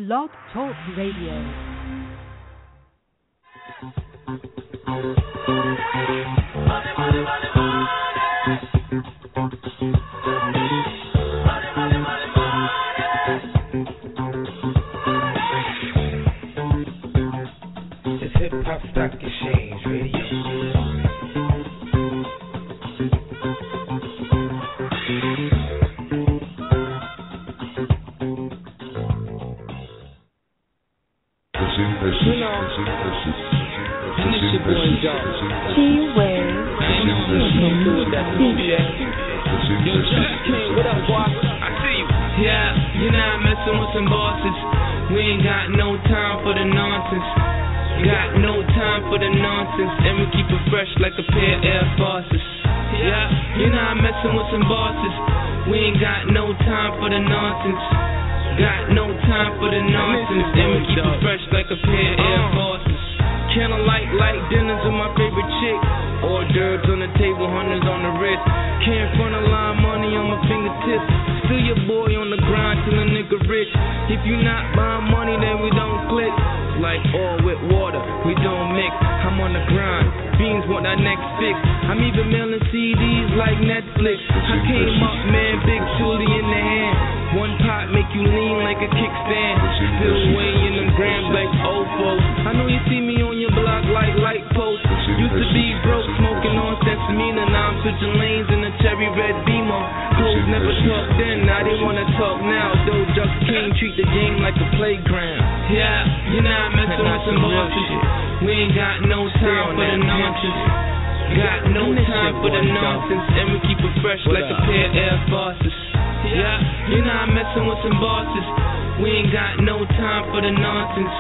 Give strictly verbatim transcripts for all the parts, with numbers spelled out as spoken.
Blog Talk Radio. It's Hip Hop Stock Exchange Radio. And we keep it fresh like a pair of Air Forces. Yeah, you're not messing with some bosses. We ain't got no time for the nonsense. Got no time for the nonsense. And we keep it fresh like a pair of Air Forces. Candlelight, light dinners with my favorite chick. Hors d'oeuvres on the table, hundreds on the wrist. Can't front a line, money on my fingertips. Still your boy on the grind till a nigga rich. If you not buying money, then we don't click. Like oil with water, we don't mix. I'm on the grind, beans want that next fix. I'm even mailing C Ds like Netflix. I came up, man, big Julie in the hand. One pot make you lean like a kickstand. Still weighing them grams like Ofo. I know you see me on your block like light posts. Used to be broke, smoking on Sessamina. Now I'm switching lanes in a cherry red Beamer. Clothes never talked then, now they wanna talk now. Though Just King treat the game like a playground. Yeah, you're not messing with some bullshit. We ain't got no time for the nonsense. Got no time for the nonsense. And we keep it fresh like a pair of Air Forces. Yeah, you're not messing with some bosses. We ain't got no time for the nonsense.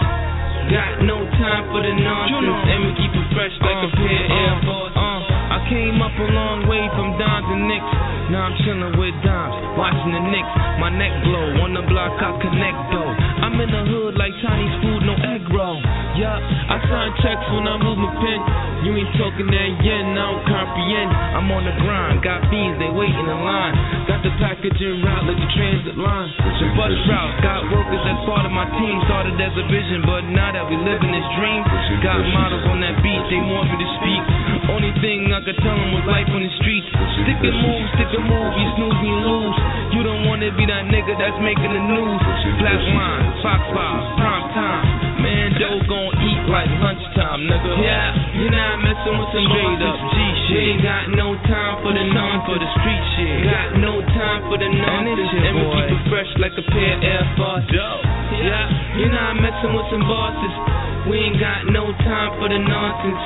Got no time for the nonsense. And we keep it fresh like a pair of Air Forces. I came up a long way from dimes and nicks. Now I'm chilling with dimes, watching the Knicks. My neck glow, on the block I connect though. I'm in the hood like Chinese food, no egg roll. Yeah, I sign checks when I move my pen. You ain't talking that yen, I don't comprehend. I'm on the grind, got beans, they waiting in line. Got the packaging route like the transit line. The bus route, got workers that's part of my team. Started as a vision, but now that we live in this dream. Got models on that beat, they want me to speak. Only thing I could tell them was life on the streets. Stick and move, stick and move, you snooze, you lose. You don't wanna be that nigga that's making the news. Black line, Fox five, prime time. Man, Joe gon' eat like lunchtime, nigga. Yeah, you're not messing with some straight up G shit. We ain't got no time for the nonsense, for the street shit. Got no time for the nonsense, and we keep it fresh like a pair of Air Forces. Yeah, you're not messing with some bosses. We ain't got no time for the nonsense.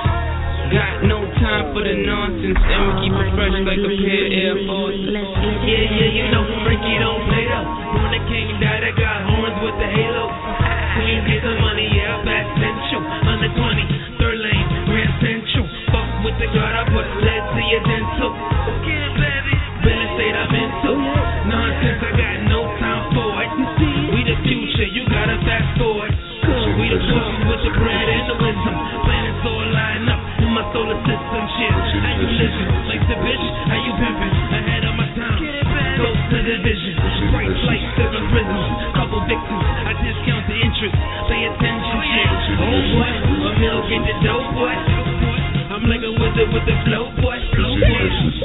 Got no time for the nonsense, and we keep it fresh like a pair of Air Forces. Yeah, yeah, you know Frankie don't play though. When the king died, I got horns with the halo. Queen get the money, yeah, back central. Under twenty, third lane, Grand Central. Fuck with the guard, I put lead to your dental. Yeah, baby, real estate I'm into. Nonsense, I got no time for it. We the future, you gotta fast forward. We the ones with the bread and the wisdom. Planets all line up in my solar system. Shit, how you living? Like the bitch, how you pimping? Ahead of my time. Close to the vision. Bright lights, seven prisms. Couple victims. I discount the interest. Pay attention, shit. Oh boy, a mill get the dope, boy. I'm like a wizard with the flow, boy. Flow, boy.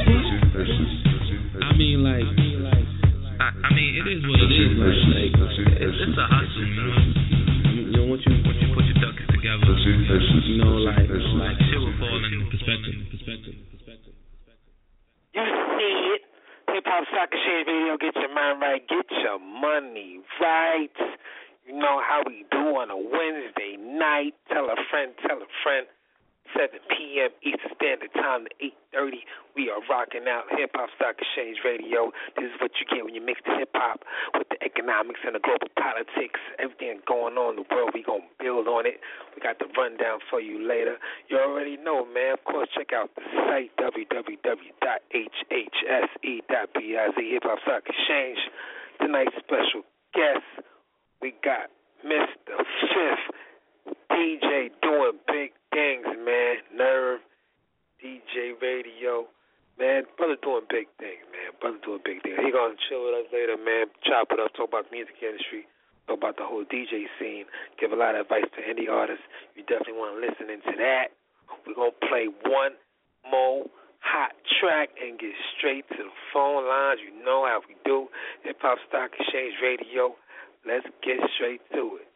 I mean, like, I, I mean, it is what it is. Like, like it's, it's a hustle, you know. You know, once you, once you put your ducks together, you know, like, like shit will fall into perspective. perspective. You see it. Hip Hop Stock Exchange Video. Get your mind right. Get your money right. You know how we do on a Wednesday night. Tell a friend, tell a friend. seven p.m. Eastern Standard Time to eight thirty. We are rocking out Hip Hop Stock Exchange Radio. This is what you get when you mix the hip-hop with the economics and the global politics. Everything going on in the world, we going to build on it. We got the rundown for you later. You already know, man. Of course, check out the site, w w w dot h h s e dot b i z, Hip Hop Stock Exchange. Tonight's special guest, we got Mister Fifth, D J doing big things, man. Nerve, D J Radio. Man, brother doing big things, man. Brother doing big things. He gonna chill with us later, man. Chop it up, talk about the music industry. talked about the whole D J scene. Give a lot of advice to any artists. You definitely want to listen into that. We're going to play one more hot track and get straight to the phone lines. You know how we do. Hip Hop Stock Exchange Radio. Let's get straight to it.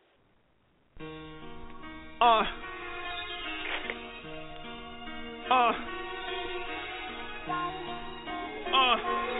Uh. Uh. Uh.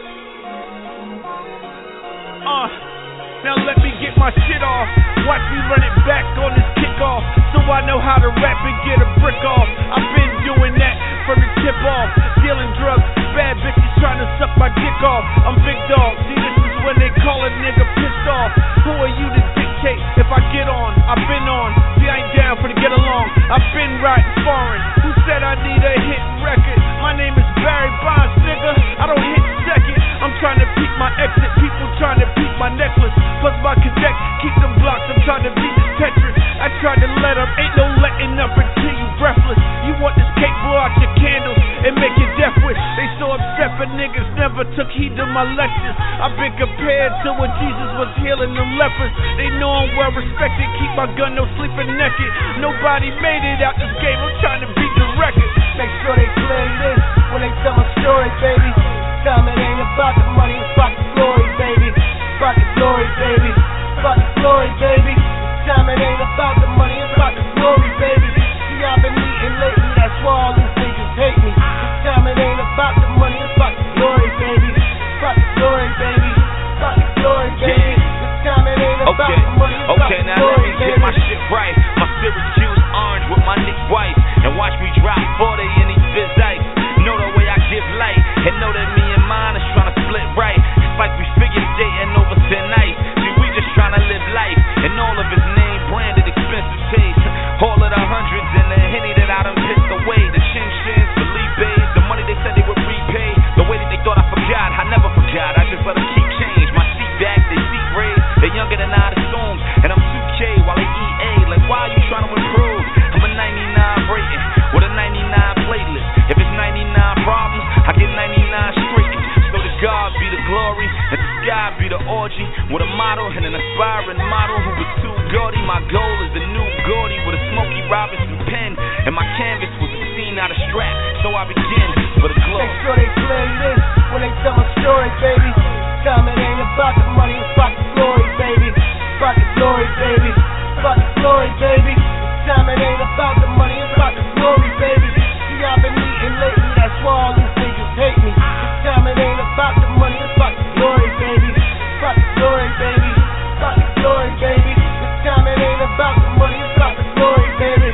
Uh. Now let me get my shit off. Watch me run it back on this kickoff, so I know how to rap and get a brick off. I've been doing that from the tip off. Dealing drugs, bad bitches trying to suck my dick off. I'm big dog. See, this is when they call a nigga pissed off. Who are you to dictate if I get on? I've been on. See, I ain't down for the get along. I've been riding foreign. Who said I need a hit record? My name is Barry Bonds, nigga. I don't hit second. I'm trying to peek my exit. People trying to peek my necklace. Plus my connect. Keep them blocks. I'm trying to beat this Tetris. I tried to let up. Ain't no letting up until you breathless. You want this cake, blow out your candles and make your death wish. They so upset for niggas never took heed to my lectures. I've been compared to when Jesus was healing them lepers. They know I'm well respected. Keep my gun, no sleeping naked. Nobody made it out this game. I'm trying to beat the record. Make sure they clear this when they tell my story, baby. Time it ain't about the money, it's about the glory, baby. About the glory, baby. About the glory, baby. Time it ain't about the money, it's about the glory, baby. See, I've been eating lately, that's why all these niggas hate me. This time it ain't about the money, it's about the glory, baby. About the glory, baby. About the glory, baby. This time it ain't about okay. the money, it's okay, about the now glory, let me baby. get my shit right. My Syracuse orange with my Nick White. And watch me drop forty in these biz ice. Know the way I give light. And know that me and mine is trying to split right. It's like we figure dating over thin ice. See, we just trying to live life. And all of his name branded expensive taste. All of the hundreds and the Henny that I done pissed away. The chin shins, the Felipe's, the money they said they would repay. The way that they thought I forgot, I never forgot. I just let them keep change. My seat back, they seat raised. They're younger than I assumed. And I'm two K while they E A. Like, why are you trying to improve? I'm a ninety-nine rating with a ninety-nine playlist. If it's ninety-nine problems, I get ninety-nine straight. So to God be the glory, and to sky be the orgy. With a model and an aspiring model who was too gaudy. My goal is the new Gordy with a Smokey Robinson pen. And my canvas was a scene out of Strap. So I begin for the glow. Make sure they clear this when they tell my story, baby. Time it ain't about the money, it's about the glory, baby. About the glory, baby. About the glory, baby. Time it ain't about the money, it's about the glory, baby. See, I've been eating lately, that's why all these niggas hate me. This time it ain't about the money, it's about the glory, baby. About the glory, baby. About the glory, baby. This time it ain't about the money, it's about the glory, baby.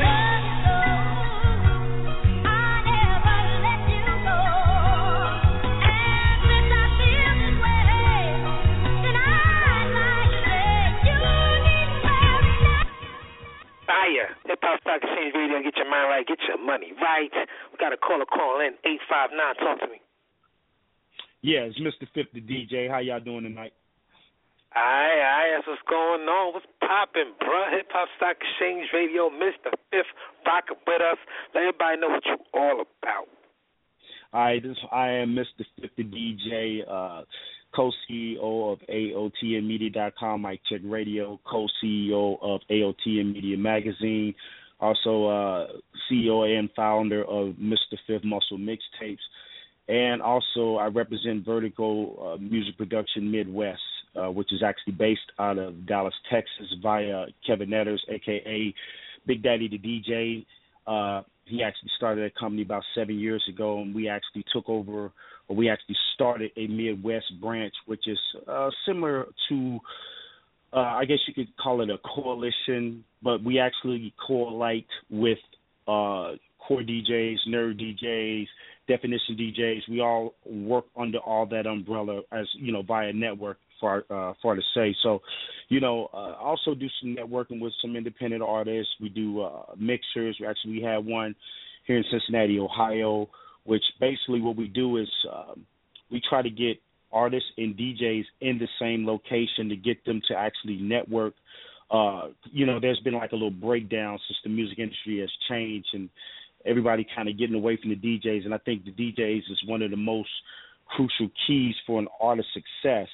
Hip Hop Stock Exchange Radio, get your mind right, get your money right. We got a caller call in, eight five nine, talk to me. Yeah, it's Mister fifty D J. How y'all doing tonight? Aye, aye, that's what's going on. What's poppin', bruh? Hip Hop Stock Exchange Radio, Mister Fifth, rockin' with us. Let everybody know what you all about. All right, this, I am Mister fifty D J, uh, co-C E O of A O T M Media dot com, Mike Check Radio, co-C E O of A O T M Media Magazine, also uh, C E O and founder of Mister Fifth Muscle Mixtapes, and also I represent Vertical uh, Music Production Midwest, uh, which is actually based out of Dallas, Texas, via Kevin Netters, a k a. Big Daddy the D J. Uh, he actually started a company about seven years ago, and we actually took over, or we actually started a Midwest branch, which is uh, similar to, uh, I guess you could call it a coalition, but we actually correlate with uh, core D Js, nerd D Js, definition D Js. We all work under all that umbrella as, you know, via network, for uh, for to say. So, you know, uh, also do some networking with some independent artists. We do uh, mixers. We actually we have one here in Cincinnati, Ohio, which basically what we do is um, we try to get artists and D Js in the same location to get them to actually network. Uh, you know, there's been like a little breakdown since the music industry has changed and everybody kind of getting away from the D Js. And I think the D Js is one of the most crucial keys for an artist's success.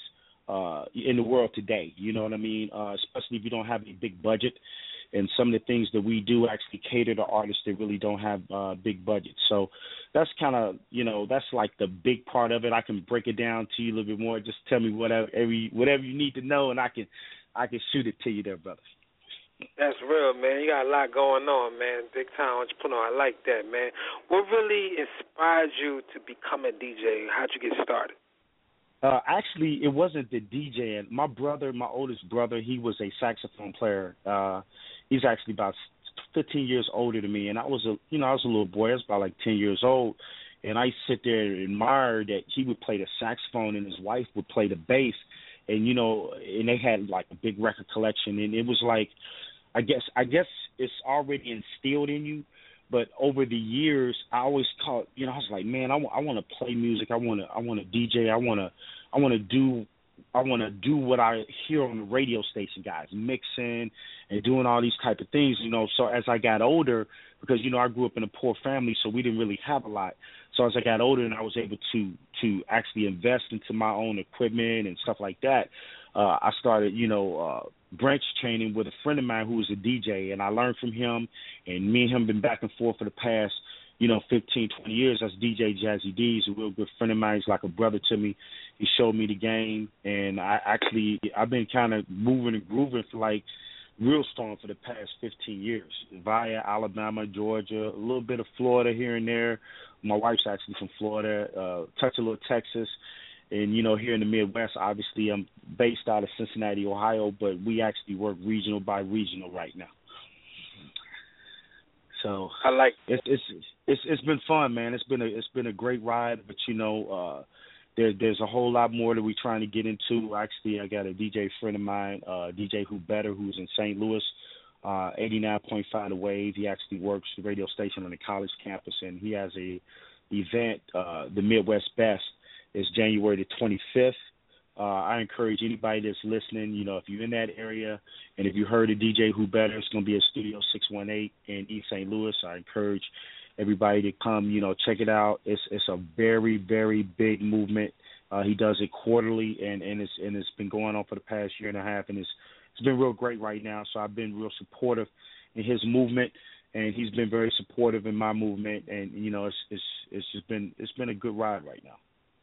uh, in the world today. You know what I mean? Uh, especially if you don't have a big budget. And some of the things that we do actually cater to artists that really don't have uh, big budgets. So that's kind of, you know, that's like the big part of it. I can break it down to you a little bit more. Just tell me whatever every, whatever you need to know, and I can I can shoot it to you there, brother. That's real, man. You got a lot going on, man. Big time entrepreneur. I like that, man. What really inspired you to become a D J? How'd you get started? Uh, actually, it wasn't the DJing. My brother, my oldest brother, he was a saxophone player. Uh, he's actually about fifteen years older than me, and I was a, you know, I was a little boy. I was about like ten years old, and I sit there and admire that he would play the saxophone and his wife would play the bass, and you know, and they had like a big record collection, and it was like, I guess, I guess it's already instilled in you. But over the years, I always caught, you know, I was like, man, I, w- I want to play music. I want to, I want to D J. I want to, I want to do, I want to do what I hear on the radio station, guys, mixing and doing all these type of things, you know. So as I got older, because you know I grew up in a poor family, so we didn't really have a lot. So as I got older, and I was able to to actually invest into my own equipment and stuff like that, uh, I started, you know. Uh, branch training with a friend of mine who was a D J, and I learned from him, and me and him been back and forth for the past, you know, fifteen, twenty years. That's D J Jazzy D. He's a real good friend of mine. He's like a brother to me. He showed me the game, and I actually, I've been kind of moving and grooving for like real strong for the past fifteen years, via Alabama, Georgia, a little bit of Florida here and there. My wife's actually from Florida, uh, touch a little Texas. And, you know, here in the Midwest, obviously I'm based out of Cincinnati, Ohio, but we actually work regional by regional right now. So I like it's it's it's it's been fun, man. It's been a it's been a great ride, but you know, uh there there's a whole lot more that we're trying to get into. Actually, I got a D J friend of mine, uh D J Who Better, who's in Saint Louis, uh eighty-nine point five The Wave. He actually works the radio station on the college campus, and he has a event, uh the Midwest Best. It's January the twenty-fifth. Uh, I encourage anybody that's listening, you know, if you're in that area and if you heard of D J Who Better, it's going to be at Studio six one eight in East Saint Louis. I encourage everybody to come, you know, check it out. It's it's a very, very big movement. Uh, he does it quarterly, and, and, it's, and it's been going on for the past year and a half, and it's, it's been real great right now. So I've been real supportive in his movement, and he's been very supportive in my movement, and, you know, it's it's it's just been it's been a good ride right now.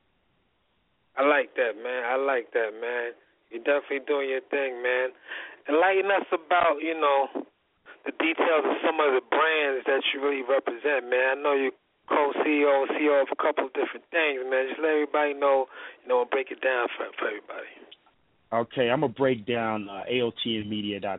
I like that, man. I like that, man. You're definitely doing your thing, man. Enlighten us about, you know, the details of some of the brands that you really represent, man. I know you're co-C E O, C E O of a couple of different things, man. Just let everybody know, you know, and break it down for, for everybody. Okay, I'm going to break down uh, A O T N media dot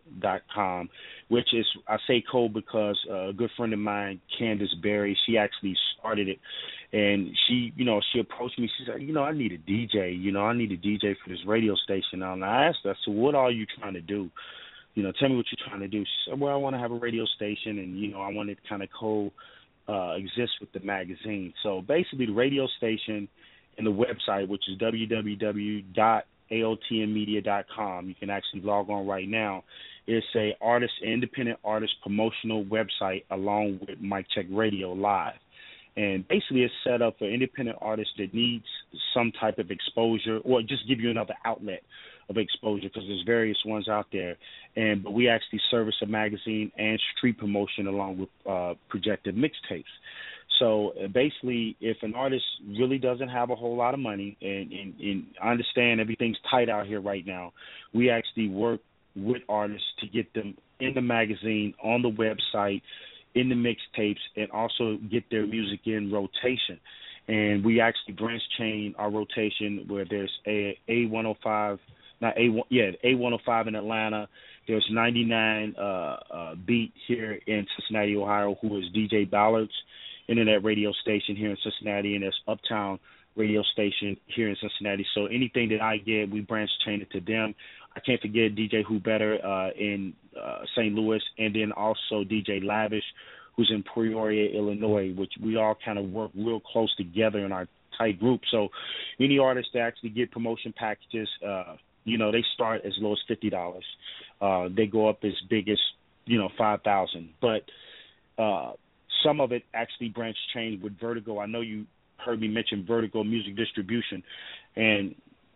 com, which is, I say co because uh, a good friend of mine, Candace Berry, she actually started it. And she, you know, she approached me. She said, you know, I need a D J. You know, I need a D J for this radio station. And I asked her, I said, what are you trying to do? You know, tell me what you're trying to do. She said, well, I want to have a radio station, and, you know, I want it to kind of co uh, exist with the magazine. So basically the radio station and the website, which is w w w dot A O T N media dot com. You can actually log on right now. It's a artist, independent artist promotional website along with Mic Check Radio Live. And basically it's set up for independent artists that needs some type of exposure, or just give you another outlet of exposure, because there's various ones out there. And but we actually service a magazine and street promotion along with uh, projected mixtapes. So uh, basically, if an artist really doesn't have a whole lot of money, and, and, and I understand everything's tight out here right now, we actually work with artists to get them in the magazine, on the website, in the mixtapes, and also get their music in rotation. And we actually branch chain our rotation where there's a A one oh five, not A one, yeah, A one oh five in Atlanta. There's ninety-nine uh, uh, Beat here in Cincinnati, Ohio, who is D J Ballard's internet radio station here in Cincinnati, and there's Uptown radio station here in Cincinnati. So anything that I get, we branch chain it to them. I can't forget D J Who Better uh, in uh, Saint Louis, and then also D J Lavish, who's in Peoria, Illinois, which we all kind of work real close together in our tight group. So any artists that actually get promotion packages, uh, you know, they start as low as fifty dollars. Uh, they go up as big as, you know, five thousand dollars. But uh, some of it actually branch chain with Vertigo. I know you heard me mention Vertigo Music Distribution, and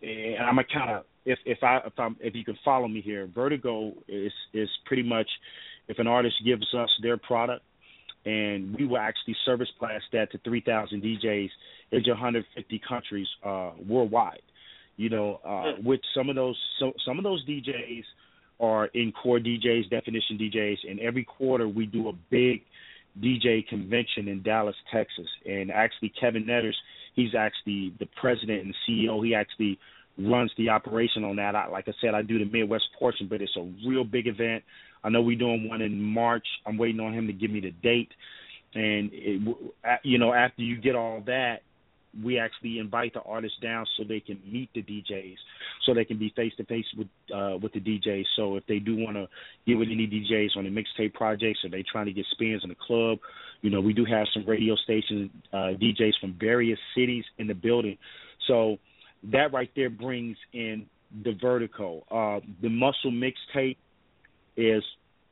and I'm a kind of if if I if I'm if you can follow me here, Vertigo is is pretty much if an artist gives us their product, and we will actually service class that to three thousand D Js in one hundred fifty countries uh, worldwide. You know, uh, with some of those so, some of those D Js are in core D Js, definition D Js, and every quarter we do a big D J convention in Dallas, Texas, and actually Kevin Netters, he's actually the president and C E O. He actually runs the operation on that. I, like I said, I do the Midwest portion, but it's a real big event. I know we're doing one in March. I'm waiting on him to give me the date. And, it, you know, after you get all that, we actually invite the artists down so they can meet the D Js, so they can be face-to-face with uh, with the D Js. So if they do want to get with any D Js on the mixtape projects, or they trying to get spins in the club, you know, we do have some radio station uh, D Js from various cities in the building. So that right there brings in the Vertigo. Uh, the Muscle Mixtape is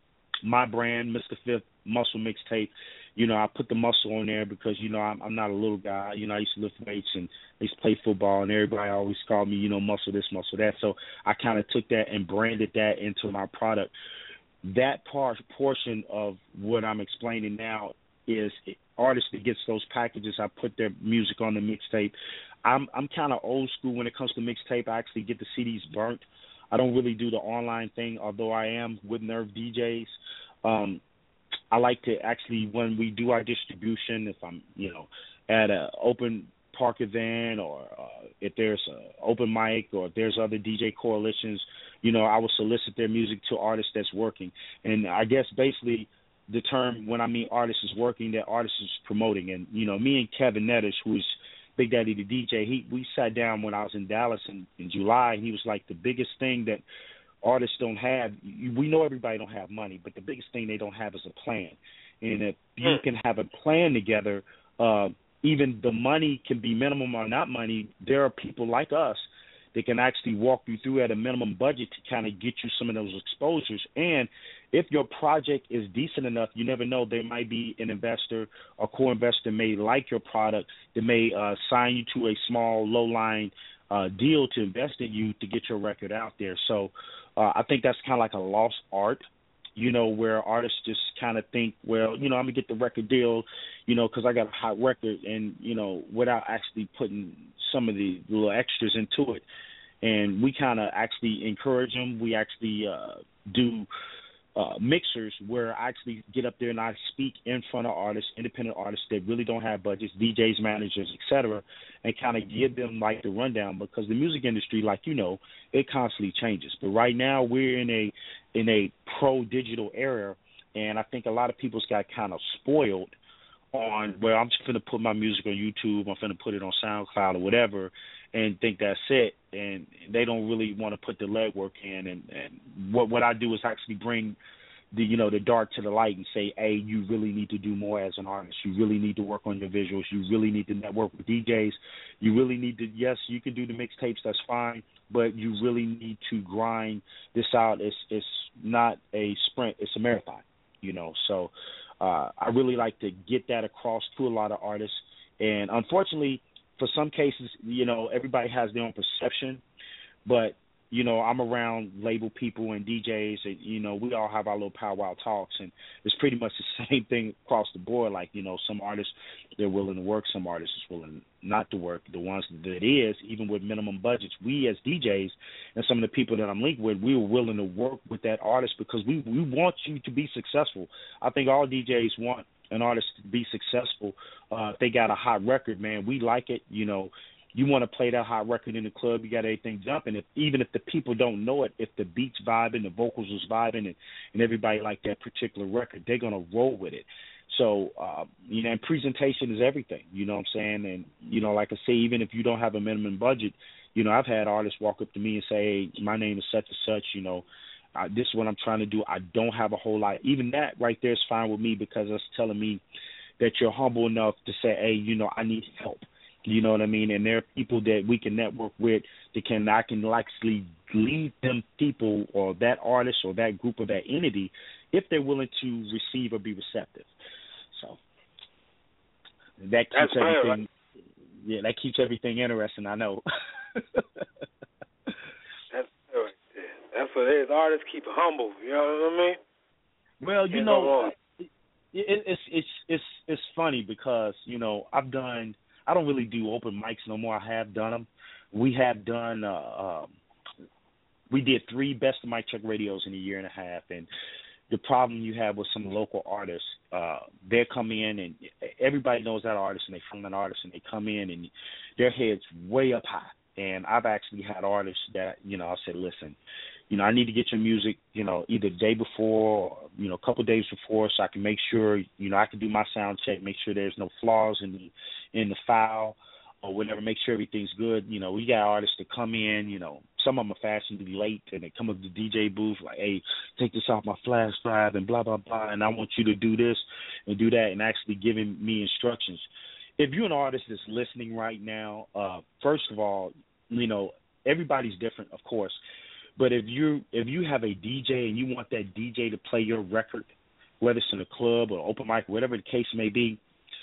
my brand, Mister Fifth Muscle Mixtape. You know, I put the muscle on there because, you know, I'm, I'm not a little guy. You know, I used to lift weights and I used to play football, and everybody always called me, you know, muscle this, muscle that. So I kind of took that and branded that into my product. That part portion of what I'm explaining now is artists that gets those packages. I put their music on the mixtape. I'm I'm kind of old school when it comes to mixtape. I actually get the C Ds burnt. I don't really do the online thing, although I am with Nerve D Js. Um, I like to actually, when we do our distribution, if I'm, you know, at an open park event, or uh, if there's an open mic, or if there's other D J coalitions, you know, I will solicit their music to artists that's working. And I guess basically the term when I mean artist is working, that artist is promoting. And, you know, me and Kevin Netters, who's Big Daddy the D J, he we sat down when I was in Dallas in, in July, and he was like, the biggest thing that artists don't have, we know everybody don't have money, but the biggest thing they don't have is a plan. And if you can have a plan together, uh, even the money can be minimum or not money. There are people like us that can actually walk you through at a minimum budget to kind of get you some of those exposures. And if your project is decent enough, you never know, there might be an investor or co-investor may like your product, that may uh, sign you to a small, low-line uh, deal to invest in you to get your record out there. So uh, I think that's kind of like a lost art, you know, where artists just kind of think, well, you know, I'm going to get the record deal, you know, because I got a hot record, and, you know, without actually putting some of the little extras into it. And we kind of actually encourage them. We actually uh, do uh, mixers where I actually get up there and I speak in front of artists, independent artists that really don't have budgets, D Js, managers, et cetera, and kind of give them like the rundown, because the music industry, like you know, it constantly changes. But right now we're in a in a pro digital era, and I think a lot of people's got kind of spoiled on, well, I'm just going to put my music on YouTube, I'm going to put it on SoundCloud or whatever, and think that's it. And they don't really want to put the legwork in. And, and what what I do is actually bring the, you know, the dark to the light and say, hey, you really need to do more as an artist. You really need to work on your visuals. You really need to network with D Js. You really need to, yes, you can do the mixtapes, that's fine, but you really need to grind this out. It's, it's not a sprint, it's a marathon, you know. So uh, I really like to get that across to a lot of artists. And unfortunately, for some cases, you know, everybody has their own perception, but, you know, I'm around label people and D Js, and, you know, we all have our little powwow talks, and it's pretty much the same thing across the board. Like, you know, some artists, they're willing to work, some artists is willing not to work. The ones that is, even with minimum budgets, we as D Js and some of the people that I'm linked with, we were willing to work with that artist because we, we want you to be successful. I think all D Js want an artist to be successful. Uh, if they got a hot record, man, we like it. You know, you want to play that hot record in the club, you got everything jumping. If, even if the people don't know it, if the beat's vibing, the vocals is vibing, and, and everybody like that particular record, they're going to roll with it. So, uh, you know, and presentation is everything, you know what I'm saying? And, you know, like I say, even if you don't have a minimum budget, you know, I've had artists walk up to me and say, hey, my name is such and such, you know, Uh, this is what I'm trying to do. I don't have a whole lot. Even that right there is fine with me, because it's telling me that you're humble enough to say, hey, you know, I need help. You know what I mean? And there are people that we can network with that can, I can actually lead them people or that artist or that group or that entity if they're willing to receive or be receptive. So that keeps That's everything, fair, right? yeah, that keeps everything interesting, I know. That's what it is. Artists keep it humble. You know what I mean? Well, you Ain't know, no wrong. it, it, it's it's it's it's funny because you know I've done. I don't really do open mics no more. I have done them. We have done. Uh, um, we did three Best of Mic Check radios in a year and a half, and the problem you have with some local artists, uh, they come in and everybody knows that artist and they from that artist and they come in and their head's way up high. And I've actually had artists that, you know, I said, listen, you know, I need to get your music, you know, either the day before or, you know, a couple of days before so I can make sure, you know, I can do my sound check, make sure there's no flaws in the, in the file or whatever, make sure everything's good. You know, we got artists that come in, you know, some of them are fashionably late and they come up to the D J booth like, hey, take this off my flash drive and blah, blah, blah, and I want you to do this and do that and actually giving me instructions. If you're an artist that's listening right now, uh, first of all, you know, everybody's different, of course. But if you if you have a D J and you want that D J to play your record, whether it's in a club or open mic, whatever the case may be,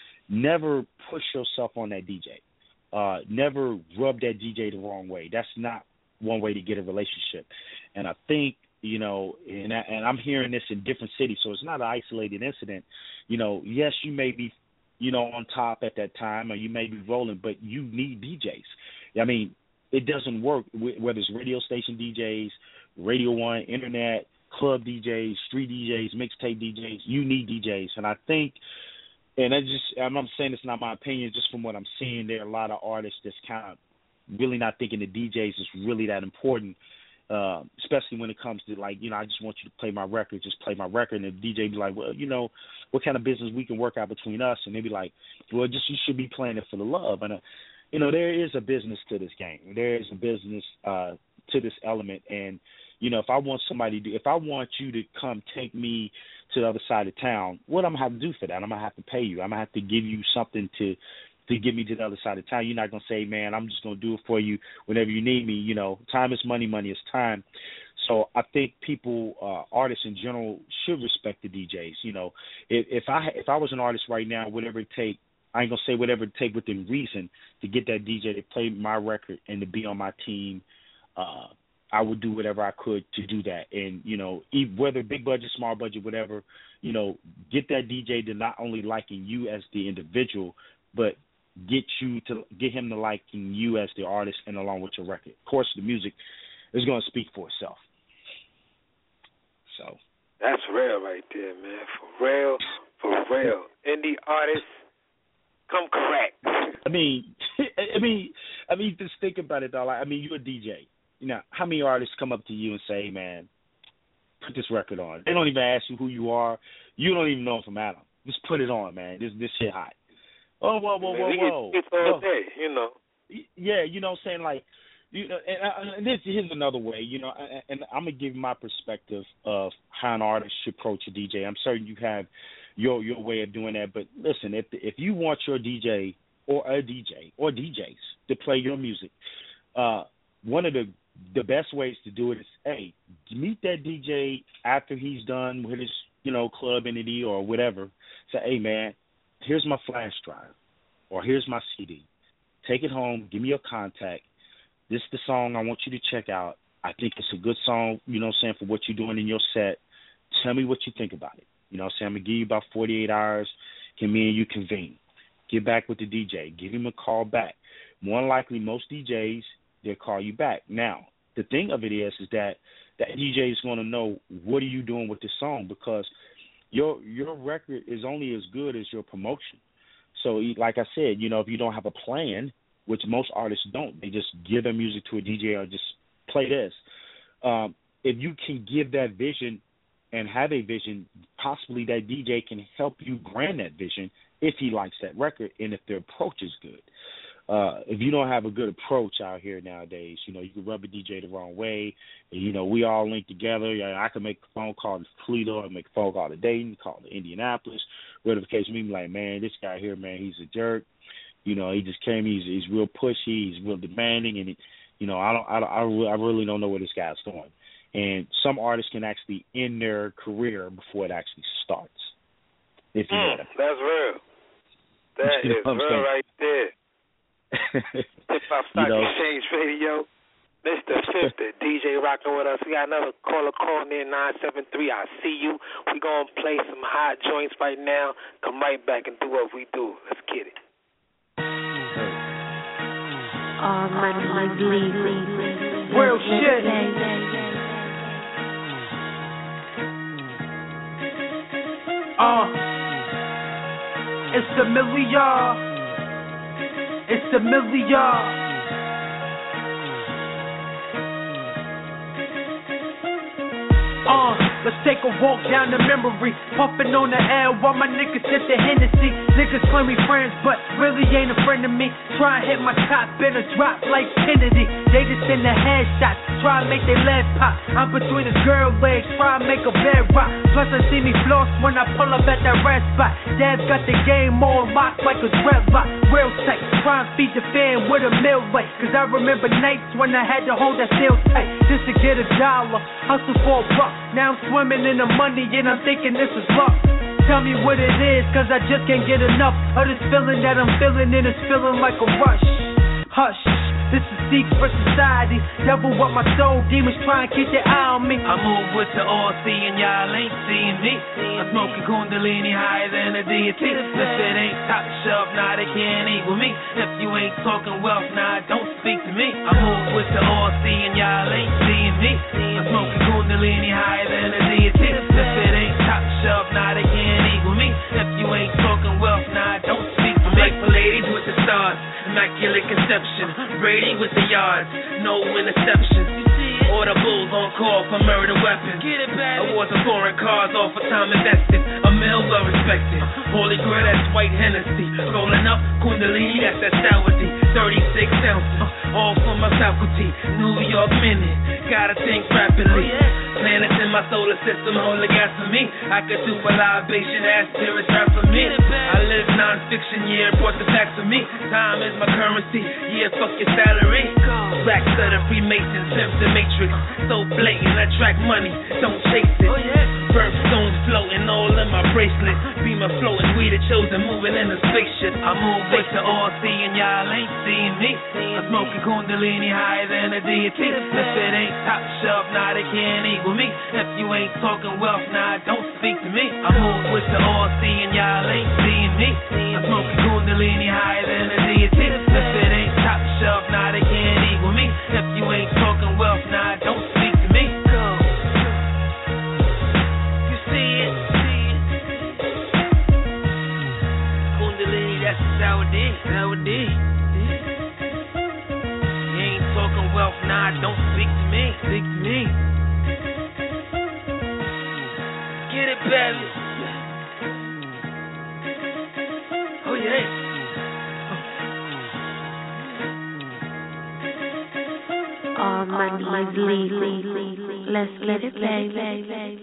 never push yourself on that D J. Uh, never rub that D J the wrong way. That's not one way to get a relationship. And I think, you know, and, I, and I'm hearing this in different cities, so it's not an isolated incident. You know, yes, you may be, you know, on top at that time or you may be rolling, but you need D Js. I mean, it doesn't work, whether it's radio station D Js, Radio One, Internet, club D Js, street D Js, mixtape D Js. You need D Js. And I think, and I just, I'm not saying it's not my opinion, just from what I'm seeing, there are a lot of artists that's kind of really not thinking the D Js is really that important, uh, especially when it comes to, like, you know, I just want you to play my record, just play my record. And the D J be like, well, you know, what kind of business we can work out between us? And they be like, well, just you should be playing it for the love. And, uh, you know, there is a business to this game. There is a business uh, to this element. And, you know, if I want somebody to, if I want you to come take me to the other side of town, what I'm going to have to do for that? I'm going to have to pay you. I'm going to have to give you something to to get me to the other side of town. You're not going to say, man, I'm just going to do it for you whenever you need me. You know, time is money, money is time. So I think people, uh, artists in general, should respect the D Js. You know, if, if I if I was an artist right now, whatever it take, I ain't going to say whatever it take within reason to get that D J to play my record and to be on my team. Uh, I would do whatever I could to do that. And, you know, whether big budget, small budget, whatever, you know, get that D J to not only liking you as the individual, but get you to get him to liking you as the artist and along with your record. Of course, the music is going to speak for itself. So that's real right there, man. For real, for real. Indie artists, come correct. I mean, I mean, I mean, just think about it, though. Like, I mean, you're a D J. You know, how many artists come up to you and say, "Man, put this record on"? They don't even ask you who you are. You don't even know them from Adam. Just put it on, man. This this shit hot. Oh, whoa, whoa, whoa, whoa. It's all day, you know. Yeah, you know what I'm saying? Like, you know, and, and this, here's another way, you know, and, and I'm going to give my perspective of how an artist should approach a D J. I'm certain you have your your way of doing that, but listen, if if you want your D J or a D J or D Js to play your music, uh, one of the the best ways to do it is, hey, meet that D J after he's done with his, you know, club entity or whatever. Say, hey, man, here's my flash drive, or here's my C D. Take it home. Give me your contact. This is the song I want you to check out. I think it's a good song, you know what I'm saying, for what you're doing in your set. Tell me what you think about it. You know what I'm saying? I'm going to give you about forty-eight hours. Can me and you convene? Get back with the D J. Give him a call back. More than likely, most D Js, they'll call you back. Now, the thing of it is, is that that D J is going to know what are you doing with this song, because your your record is only as good as your promotion. So, like I said, you know, if you don't have a plan, which most artists don't, they just give their music to a D J or just play this. Um, if you can give that vision and have a vision, possibly that D J can help you grant that vision if he likes that record and if the approach is good. Uh, if you don't have a good approach out here nowadays, you know, you can rub a D J the wrong way. And, you know, we all link together. I can make a phone call to Toledo, I can make a phone call to Dayton, call to Indianapolis, whatever the case may be. Like, man, this guy here, man, he's a jerk. You know, he just came. He's he's real pushy. He's real demanding, and he, you know, I don't, I don't, I really, I really don't know what this guy's doing. And some artists can actually end their career before it actually starts. If you mm, know that. That's real. That you know is real saying? Right there. Hip Hop Stock you know, Exchange Radio. Mister fifty, D J rocking with us. We got another caller calling in, nine seven three. I see you. We going to play some hot joints right now. Come right back and do what we do. Let's get it. All money bleed. Real shit. Uh, it's a million. It's a million. Uh, let's take a walk down the memory, puffing on the air while my niggas sip the Hennessy. Niggas claim me friends, but really ain't a friend of me. Try and hit my top, better drop like Kennedy. They just in the headshots, try and make their legs pop. I'm between the girl legs, try and make a bed rock. Plus I see me floss when I pull up at that red spot. Dad got the game on lock like a dreadlock. Real tight, try and feed the fan with a meal weight. Cause I remember nights when I had to hold that steel tight just to get a dollar, hustle for a buck. Now I'm swimming in the money and I'm thinking this is luck. Tell me what it is, cause I just can't get enough of this feeling that I'm feeling, and it's feeling like a rush. Hush, this is secret society. Devil with my soul, demons try and keep their eye on me. I move with the all seeing, y'all ain't seeing me. I'm smoking Kundalini higher than a deity. If it ain't top shelf, nah, they can't eat with me. If you ain't talking wealth, nah, don't speak to me. I move with the all seeing, y'all ain't seeing me. I'm smoking Kundalini higher than a deity. If it ain't top shelf, nah, they can't eat with me. If you ain't talking wealth, nah, don't speak to me. Like for ladies with the stars, immaculate conception. Brady with the yards, no interceptions. Order bulls on call for murder weapons. Get it back. Awards of foreign cars, all for time invested. A mill well respected. Holy Grail, that's white Hennessy. Rolling up Kundalini, that's that sour D. thirty-six ounces, all for my faculty. New York minute, gotta think rapidly. Planets in my solar system hold the gas for me. I could do a libation, ass spirits rap for me. I live non-fiction, yeah, brought the facts for me. Time is my currency, yeah, fuck your salary. Racks of the Freemasons, pimps the Matrix. So blatant, attract money, don't chase it. Birthstones floating all in my bracelet. Beamer floating, we the chosen, moving in a spaceship. I move with the all seeing, y'all ain't seeing me. I'm smoking Kundalini higher than a deity. If it ain't top shelf, nah, they can't eat with me. If you ain't talking wealth, nah, don't speak to me. I move with the all seeing, y'all ain't seeing me. I'm smoking Kundalini higher than a deity. If it ain't top shelf, nah, they can't eat with me. If you ain't talking wealth, nah, don't speak to me. You see it, see it. Kundalini, that's sour D, sour D. You ain't talking wealth, nah, don't speak to me, speak to me. Get it, baby. Oh, yeah. All money bleed. Let's get it, baby.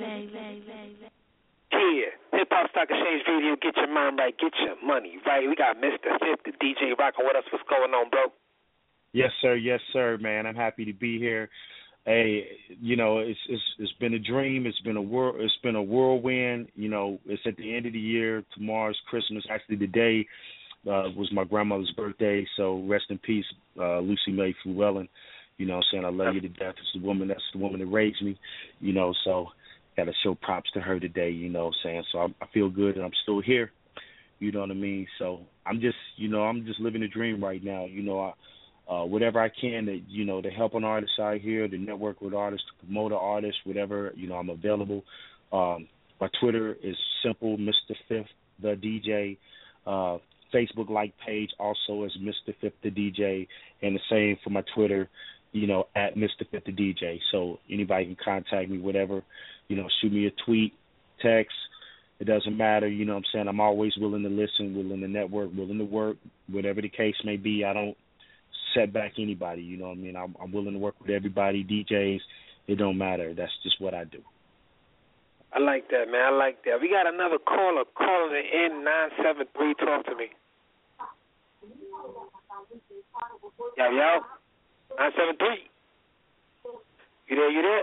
Yeah, Hip Hop Stock Exchange Radio, get your mind right, get your money right. We got Mister fifty, D J rocking with us. What's going on, bro? Yes, sir. Yes, sir, man. I'm happy to be here. Hey, you know, it's it's it's been a dream. It's been a whirl. It's been a whirlwind. You know, it's at the end of the year. Tomorrow's Christmas. Actually, today uh, was my grandmother's birthday. So rest in peace, uh, Lucy Mae Llewellyn. You know what I'm saying? I love you to death. It's the woman, that's the woman that raised me, you know, so got to show props to her today, you know what I'm saying? So I, I feel good and I'm still here, you know what I mean? So I'm just, you know, I'm just living a dream right now, you know, I, uh, whatever I can to, you know, to help an artist out here, to network with artists, to promote an artist, whatever, you know, I'm available. Um, my Twitter is simple, Mister Fifth, the D J. Uh, Facebook like page also is Mister Fifth, the D J, and the same for my Twitter, you know, at Mister Fifth, the D J. So anybody can contact me, whatever, you know, shoot me a tweet, text. It doesn't matter, you know what I'm saying? I'm always willing to listen, willing to network, willing to work, whatever the case may be. I don't set back anybody, you know what I mean? I'm, I'm willing to work with everybody, D Js. It don't matter. That's just what I do. I like that, man. I like that. We got another caller calling in nine seven three. Talk to me. Yo, yo. nine seven three. You there, you there?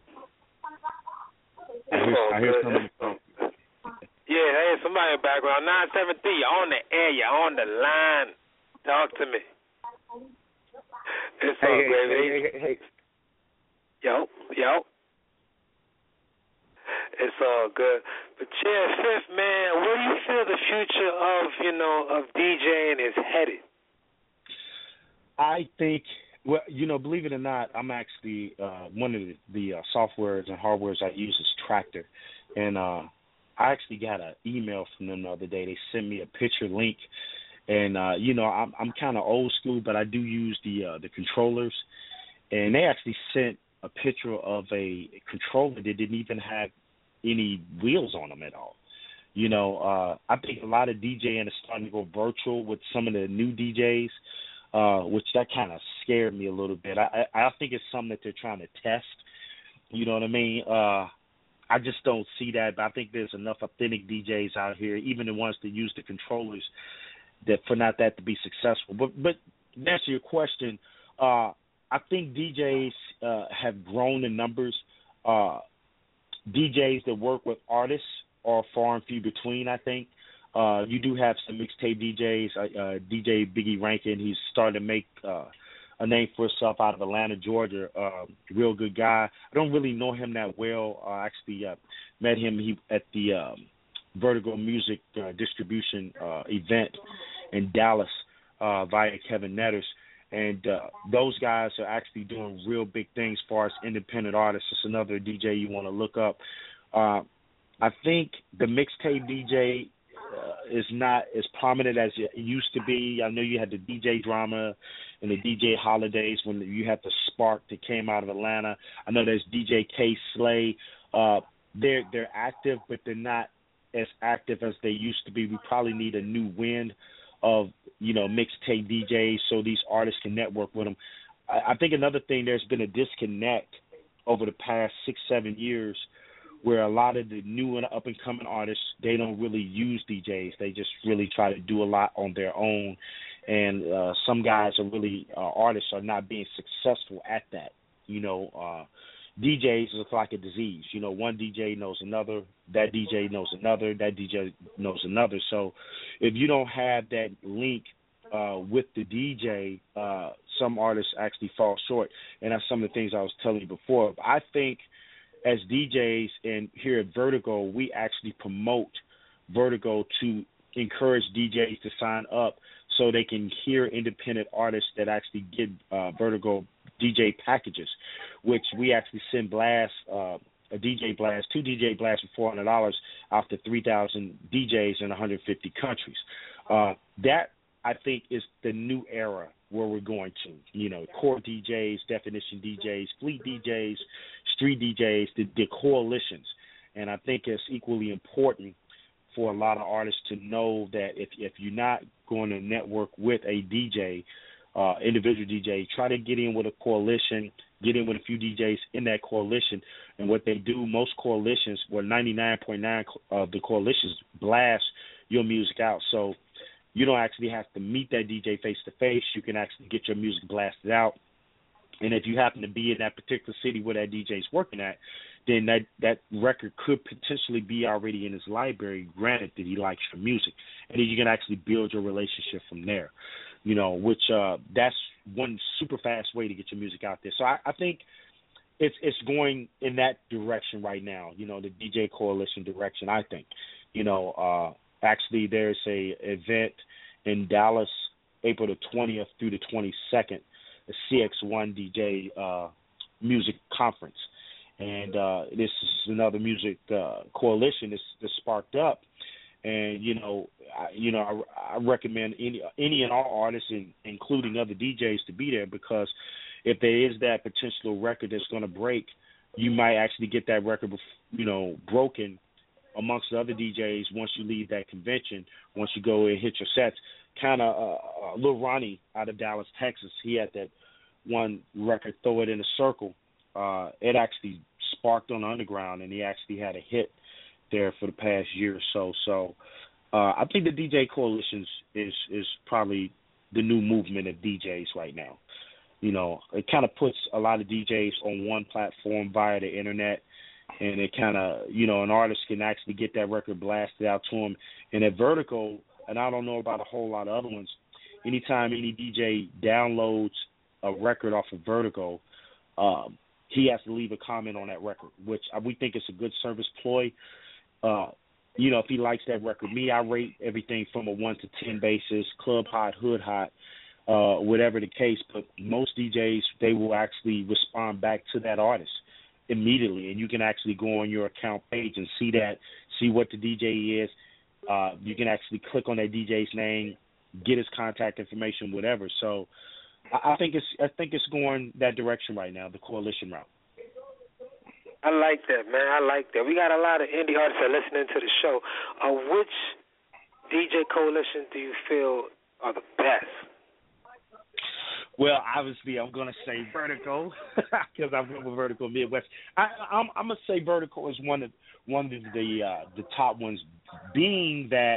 I hear, I hear somebody. Yeah, hey, somebody in the background. nine seven three, you're on the air. You're on the line. Talk to me. It's hey, all hey, great, hey, hey, hey, Yo, yo. It's all good. But yeah, Fifth, man, where do you feel the future of, you know, of DJing is headed? I think, well, you know, believe it or not, I'm actually, uh, one of the, the uh, softwares and hardwares I use is Tractor. And uh, I actually got an email from them the other day. They sent me a picture link. And, uh, you know, I'm, I'm kind of old school, but I do use the uh, the controllers. And they actually sent a picture of a controller that didn't even have any wheels on them at all. You know, uh, I think a lot of DJing is starting to go virtual with some of the new D Js, uh, which that kind of scared me a little bit. I, I I think it's something that they're trying to test. You know what I mean? Uh, I just don't see that, but I think there's enough authentic D Js out here, even the ones that use the controllers, that for not that to be successful. But but to answer your question, uh, I think D Js uh, have grown in numbers. Uh, D Js that work with artists are far and few between, I think. Uh, you do have some mixtape D Js. Uh, uh, D J Biggie Rankin, he's starting to make uh, a name for himself out of Atlanta, Georgia. Uh, real good guy. I don't really know him that well. I uh, actually uh, met him he, at the um, Vertigo Music uh, Distribution uh, event in Dallas uh, via Kevin Netters. And uh, those guys are actually doing real big things as far as independent artists. It's another D J you want to look up. Uh, I think the mixtape D J uh, is not as prominent as it used to be. I know you had the D J drama and the D J holidays when you had the Spark that came out of Atlanta. I know there's D J K Slay. Uh, they're they're active, but they're not as active as they used to be. We probably need a new wind of, you know, mixtape D Js so these artists can network with them. I, I think another thing, there's been a disconnect over the past six, seven years where a lot of the new and up-and-coming artists, they don't really use D Js. They just really try to do a lot on their own. And uh, some guys are really, uh, artists are not being successful at that. You know, uh, D Js is like a disease. You know, one D J knows another, that D J knows another, that D J knows another. So if you don't have that link uh, with the D J, uh, some artists actually fall short. And that's some of the things I was telling you before. I think as D Js and here at Vertigo, we actually promote Vertigo to encourage D Js to sign up so they can hear independent artists that actually get uh, Vertigo D J packages, which we actually send blasts, uh, a D J blast, two D J blasts for four hundred dollars out to three thousand D Js in one hundred fifty countries. Uh, that, I think, is the new era where we're going to. You know, core D Js, definition D Js, fleet D Js, street D Js, the, the coalitions. And I think it's equally important for a lot of artists to know that if if you're not going to network with a D J, uh, individual D J, try to get in with a coalition, get in with a few D Js in that coalition. And what they do, most coalitions, well, ninety-nine point nine of the coalitions blast your music out. So you don't actually have to meet that D J face-to-face. You can actually get your music blasted out. And if you happen to be in that particular city where that D J is working at, then that, that record could potentially be already in his library, granted that he likes your music. And then you can actually build your relationship from there, you know, which uh, that's one super fast way to get your music out there. So I, I think it's it's going in that direction right now, you know, the D J Coalition direction, I think. You know, uh, actually there's a event in Dallas, April the twentieth through the twenty-second, the C X one D J uh, music conference. And uh, this is another music uh, coalition that's, that's sparked up. And, you know, I, you know, I, I recommend any any and all artists, in, including other D Js, to be there, because if there is that potential record that's going to break, you might actually get that record, you know, broken amongst the other D Js once you leave that convention, once you go and hit your sets. Kind of uh, Lil Ronnie out of Dallas, Texas, he had that one record, Throw It in a Circle. Uh, it actually sparked on the underground, and he actually had a hit there for the past year or so. So uh, I think the D J Coalition is is probably the new movement of D Js right now. You know, it kind of puts a lot of D Js on one platform via the internet, and it kind of, you know, an artist can actually get that record blasted out to him. And at Vertigo, and I don't know about a whole lot of other ones, anytime any D J downloads a record off of Vertigo, um, he has to leave a comment on that record, which we think is a good service ploy. Uh, you know, if he likes that record, me, I rate everything from a one to ten basis, club hot, hood hot, uh, whatever the case. But most D Js, they will actually respond back to that artist immediately, and you can actually go on your account page and see that, see what the D J is. Uh, you can actually click on that D J's name, get his contact information, whatever. So I, I think it's I think it's going that direction right now, the coalition route. I like that, man. I like that. We got a lot of indie artists that are listening to the show. Uh, which D J coalition do you feel are the best? Well, obviously, I'm going to say Vertigo because I've been with Vertigo Midwest. I, I'm, I'm going to say Vertigo is one of one of the uh, the top ones, being that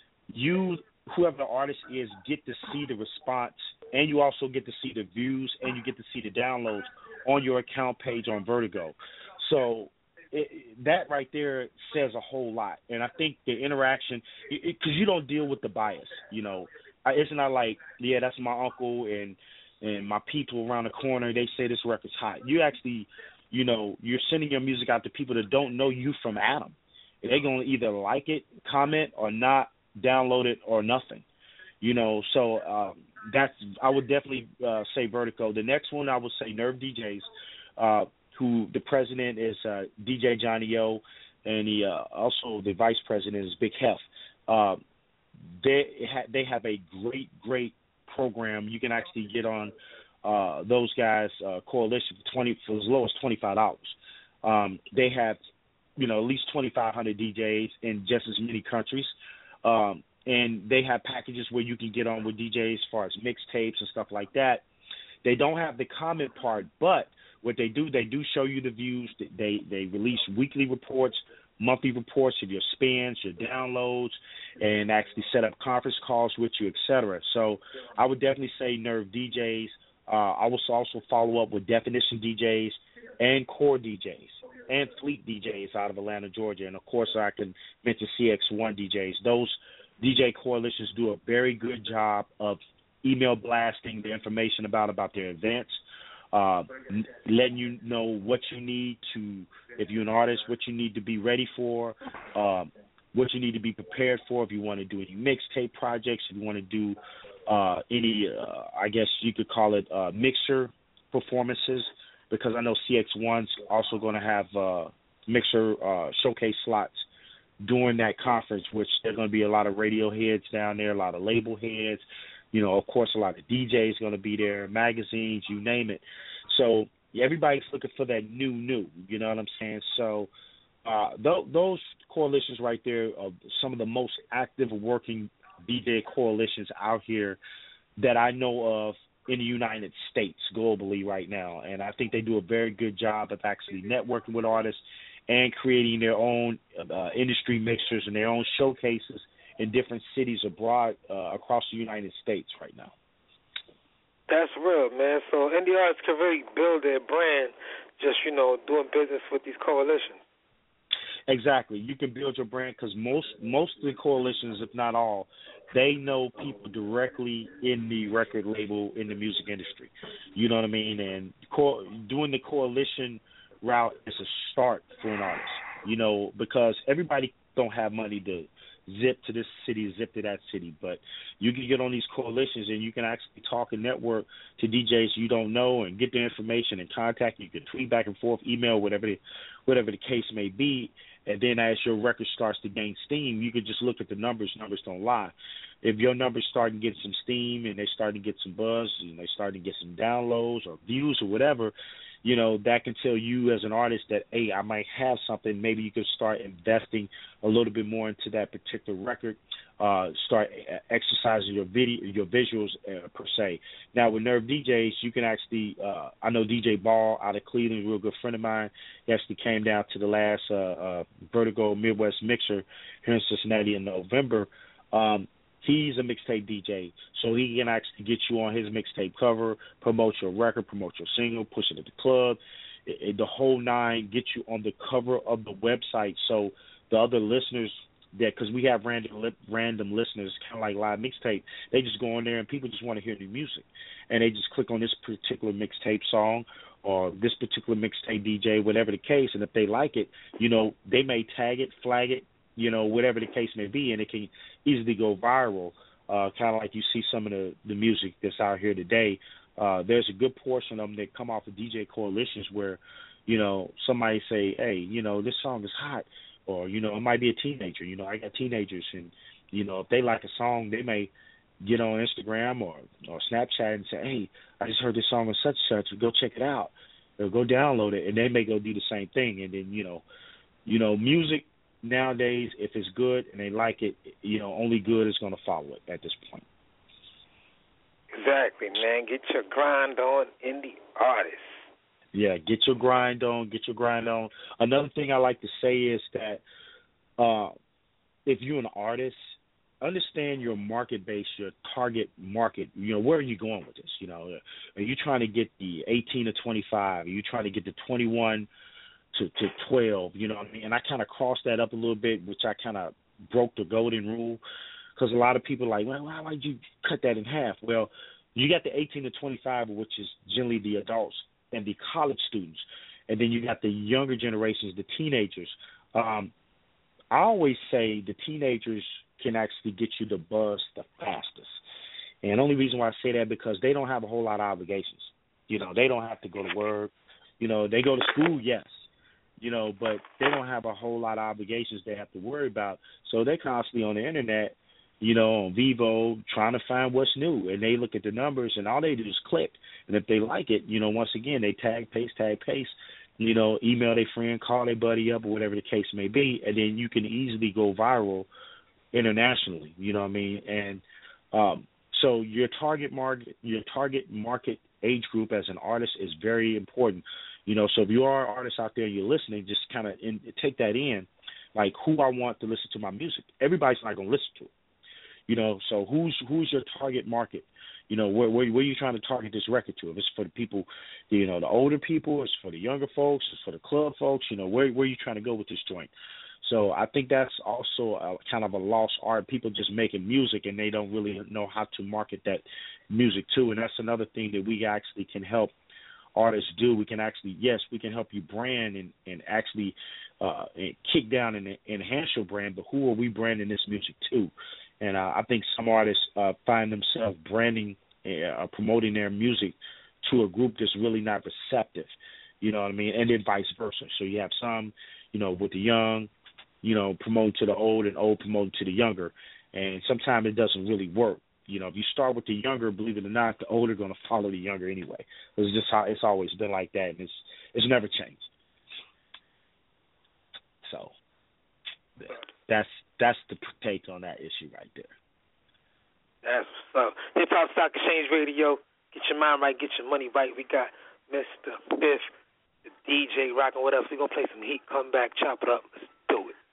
you, whoever the artist is, get to see the response, and you also get to see the views, and you get to see the downloads on your account page on Vertigo. So it, that right there says a whole lot, and I think the interaction, because you don't deal with the bias, you know. It's not like, yeah, that's my uncle and and my people around the corner, they say this record's hot. You actually, you know, you're sending your music out to people that don't know you from Adam. They're going to either like it, comment, or not, download it, or nothing. You know, so um, that's, I would definitely uh, say Vertigo. The next one I would say Nerve D Js, uh, who the president is uh, D J Johnny O, and the, uh, also the vice president is Big Hef. Uh, they, ha- they have a great, great program. You can actually get on uh, those guys' uh, coalition for twenty for as low as twenty five dollars. Um, they have, you know, at least twenty five hundred D Js in just as many countries, um, and they have packages where you can get on with D Js as far as mixtapes and stuff like that. They don't have the comment part, but what they do, they do show you the views. They they release weekly reports, monthly reports of your spins, your downloads, and actually set up conference calls with you, et cetera. So I would definitely say Nerve D Js. Uh, I will also follow up with Definition D Js and Core D Js and Fleet D Js out of Atlanta, Georgia. And, of course, I can mention C X one D Js. Those D J coalitions do a very good job of email blasting the information about, about their events, uh, letting you know what you need to, if you're an artist, what you need to be ready for, uh, what you need to be prepared for if you want to do any mixtape projects, if you want to do uh, any, uh, I guess you could call it uh, mixer performances, because I know C X one's also going to have uh, mixer uh, showcase slots during that conference, which there's going to be a lot of radio heads down there, a lot of label heads, you know, of course, a lot of D Js going to be there, magazines, you name it. So everybody's looking for that new, new, you know what I'm saying? So uh, th- those coalitions right there are some of the most active working D J coalitions out here that I know of in the United States globally right now. And I think they do a very good job of actually networking with artists and creating their own uh, industry mixers and their own showcases in different cities abroad uh, across the United States right now. That's real, man. So indie artists can really build their brand just, you know, doing business with these coalitions. Exactly. You can build your brand because most, most of the coalitions, if not all, they know people directly in the record label, in the music industry. You know what I mean? And co- doing the coalition route is a start for an artist, you know, because everybody don't have money to zip to this city, zip to that city, but you can get on these coalitions and you can actually talk and network to D Js you don't know and get their information and contact. You can tweet back and forth, email, whatever the, whatever the case may be, and then as your record starts to gain steam, you can just look at the numbers. Numbers don't lie. If your numbers start to get some steam and they start to get some buzz and they start to get some downloads or views or whatever, you know, that can tell you as an artist that, hey, I might have something. Maybe you could start investing a little bit more into that particular record, uh, start exercising your video, your visuals uh, per se. Now, with Nerve D Js, you can actually, uh, I know D J Ball out of Cleveland, a real good friend of mine. He actually came down to the last uh, uh, Vertigo Midwest Mixer here in Cincinnati in November. Um, He's a mixtape D J, so he can actually get you on his mixtape cover, promote your record, promote your single, push it at the club, it, it, the whole nine, get you on the cover of the website so the other listeners that because we have random li- random listeners, kind of like live mixtape. They just go on there and people just want to hear new music, and they just click on this particular mixtape song or this particular mixtape D J, whatever the case. And if they like it, you know, they may tag it, flag it, you know, whatever the case may be, and it can easily go viral. Uh, kind of like you see some of the, the music that's out here today. Uh, there's a good portion of them that come off of D J coalitions where, you know, somebody say, hey, you know, this song is hot. Or, you know, it might be a teenager. You know, I got teenagers, and, you know, if they like a song, they may get on Instagram or, or Snapchat and say, hey, I just heard this song on such and such, go check it out. Or go download it, and they may go do the same thing. And then, you know, you know, music nowadays, if it's good and they like it, you know, only good is going to follow it at this point. Exactly, man. Get your grind on, indie artists. Yeah, get your grind on, get your grind on. Another thing I like to say is that uh, if you're an artist, understand your market base, your target market. You know, where are you going with this? You know, are you trying to get the eighteen to twenty-five? Are you trying to get the twenty-one to, to twelve? You know what I mean? And I kind of crossed that up a little bit, which I kind of broke the golden rule, because a lot of people are like, well, why would you cut that in half? Well, you got the eighteen to twenty-five, which is generally the adults and the college students, and then you got the younger generations, the teenagers. Um, I always say the teenagers can actually get you the buzz the fastest. And the only reason why I say that because they don't have a whole lot of obligations. You know, they don't have to go to work. You know, they go to school, yes. You know, but they don't have a whole lot of obligations they have to worry about. So they're constantly on the internet, you know, on Vivo, trying to find what's new. And they look at the numbers, and all they do is click. And if they like it, you know, once again, they tag, paste, tag, paste, you know, email their friend, call their buddy up, or whatever the case may be, and then you can easily go viral internationally, you know what I mean? And um, so your target market, your target market age group as an artist is very important. You know, so if you are an artist out there and you're listening, just kind of take that in, like who I want to listen to my music. Everybody's not going to listen to it. You know, so who's who's your target market? You know, where, where where are you trying to target this record to? If it's for the people, you know, the older people, it's for the younger folks, it's for the club folks, you know, where where are you trying to go with this joint? So I think that's also a, kind of a lost art. People just making music and they don't really know how to market that music too. And that's another thing that we actually can help artists do. We can actually, yes, we can help you brand and, and actually uh, and kick down and enhance your brand, but who are we branding this music to? And uh, I think some artists uh, find themselves branding, uh, promoting their music to a group that's really not receptive, you know what I mean? And then vice versa. So you have some, you know, with the young, you know, promoting to the old and old promoting to the younger. And sometimes it doesn't really work. You know, if you start with the younger, believe it or not, the older are going to follow the younger anyway. It's just how it's always been like that, and it's it's never changed. So that's that's the take on that issue right there. That's what's up. Hip Hop Stock Exchange Radio. Get your mind right, get your money right. We got Mister Biff, the D J, rocking with us. We're going to play some heat, come back, chop it up. Let's do it.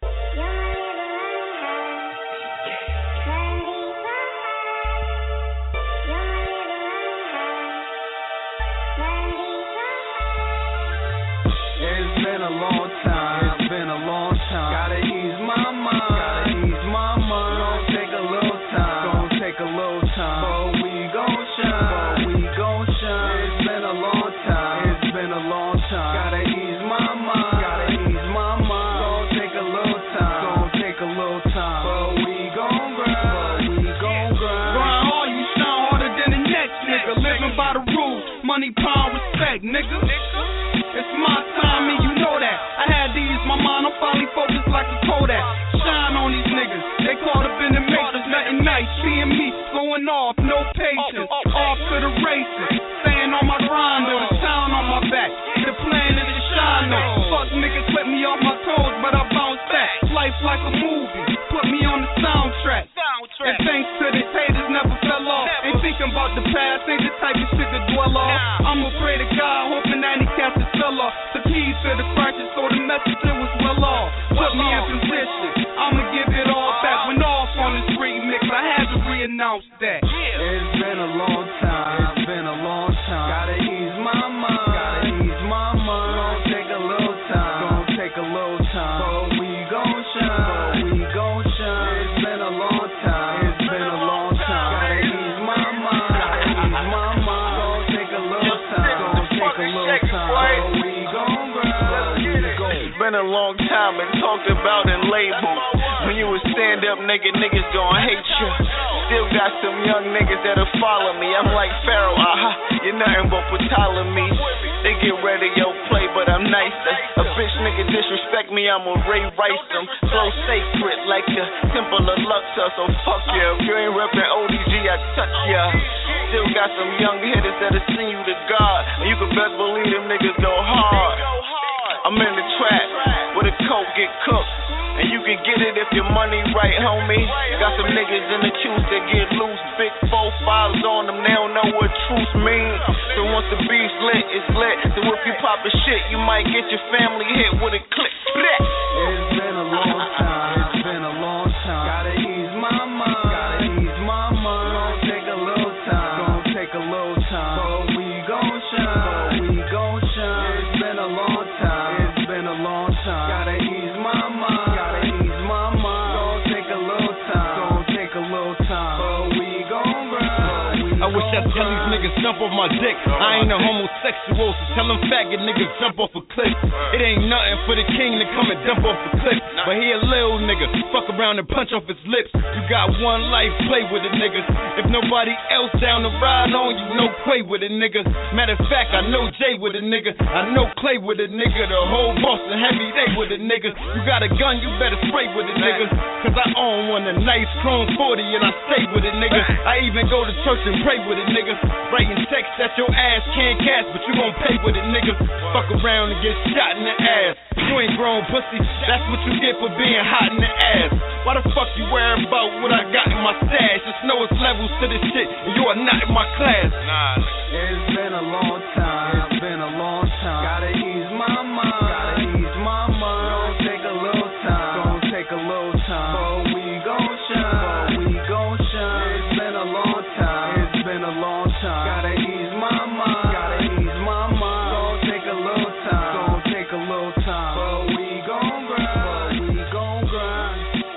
It's been a long time, it's been a long time. Gotta ease my mind, gotta ease my mind. Gonna take a little time, gonna take a little time. But we gon' shine, but we gon' shine. It's been a long time, it's been a long time. Gotta ease my mind, gotta ease my mind. Gonna take a little time, gonna take a little time. But we gon' grind, but we gon' grind. Grind hard, you shine harder than the next nigga. Living by the rules, money, power, respect, nigga. It's my time and you know that. I had to use my mind, I'm finally focused like a Kodak. Shine on these niggas, they caught up in the matrix. Nothing nice, seeing me going off, no patience. Off to the races, staying on my grind, though the town on my back. The plan is to shine though. Fuck niggas clip me off my toes, but I bounce back. Life like a movie, put me on the soundtrack. And thanks to the haters, never fell off. Ain't thinking about the past, ain't the type of shit to dwell off. I'ma pray to God, hoping that he catches fell off. The keys to the crisis, so the messenger was well off. Put me in position, I'ma give it all back. When off on this remix, I had to re-announce that. It's been a long time, it's been a long time. Gotta ease my mind, gotta ease my mind. Gonna take a little time, gonna take a little time. But we gon' shine, but we gon' shine. talked about and labeled. When you a stand up nigga, niggas gon' hate you. Still got some young niggas that'll follow me. I'm like Pharaoh, aha, you're nothing but Ptolemy. They get ready, yo, play, but I'm nicer. A bitch nigga disrespect me, I'ma Ray Rice them. Flow sacred like the temple of Luxor, so fuck ya. If you ain't reppin' O D G, I touch ya. Still got some young hitters that'll send you to God, and you can best believe them niggas go hard. I'm in the trap where the coke get cooked, and you can get it if your money right, homie. Got some niggas in the queues that get loose, big four fives on them, they don't know what truth mean. So once the beef's lit, it's lit. So if you pop a shit, you might get your family hit with a click. It's been a long time, it's been a long time. Gotta ease my mind, gotta ease my mind. Gonna take a little time, gonna take a little time. But we gon' shine, but we gon' shine. It's been a long time, it's been a long time. Gotta ease my mind, gotta ease my mind. Gonna take a little time, gonna take a little time. But we gon' grind. I wish I tell these niggas jump off my dick. I ain't a homosexual, so tell them faggot niggas jump off a cliff. It ain't nothing for the king to come and dump off the cliff. But he a little nigga, fuck around and punch off his lips. You got one life, play with it, niggas. If nobody else down to ride on you, no play with it, niggas. Matter of fact, I know Jay with a nigga. I know Clay with a nigga. The whole Boston heavy, they with a nigga. You got a gun, you better spray with it, niggas. Cause I own one, a nice chrome forty, and I stay with it, nigga. I even go to church and pray with it, nigga. Writing text that your ass can't cast, but you gon' pay with it, nigga. Fuck around and get shot in the ass. You ain't grown pussy, that's what you get for being hot in the ass. Why the fuck you worrying about what I got in my stash? Just know it's levels to this shit, and you are not in my class. Nah, it's been a long time, it's been a long time. Gotta ease my mind, gotta ease my mind. Gonna take a little time, gonna take a little time. But we gon' shine, but we gon' shine. It's been a long time, it's been a long time. Gotta ease my mind, gotta ease my mind. Gonna take a little time, gonna take a little time. But we gon' grind, but we gon' grind.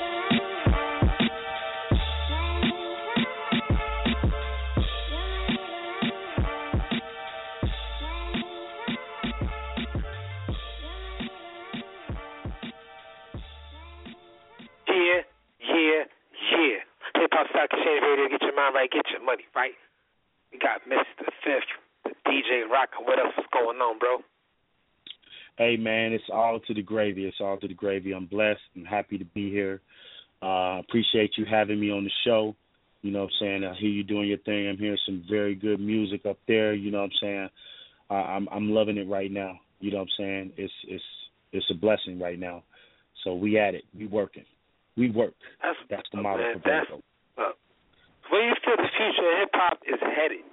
Yeah, yeah, yeah. Hip Hop Stock Exchange Radio, get your mind right, get your money right. We got Mister Fifth, the D J rockin'. What else is going on, bro? Hey, man, it's all to the gravy. It's all to the gravy. I'm blessed. I'm happy to be here. Uh, appreciate you having me on the show. You know what I'm saying? I hear you doing your thing. I'm hearing some very good music up there. You know what I'm saying? Uh, I'm I'm loving it right now. You know what I'm saying? It's it's it's a blessing right now. So we at it. We working. We work. That's, that's the oh, model man, for that's, Blanco. uh, Where you feel the future of hip hop is headed?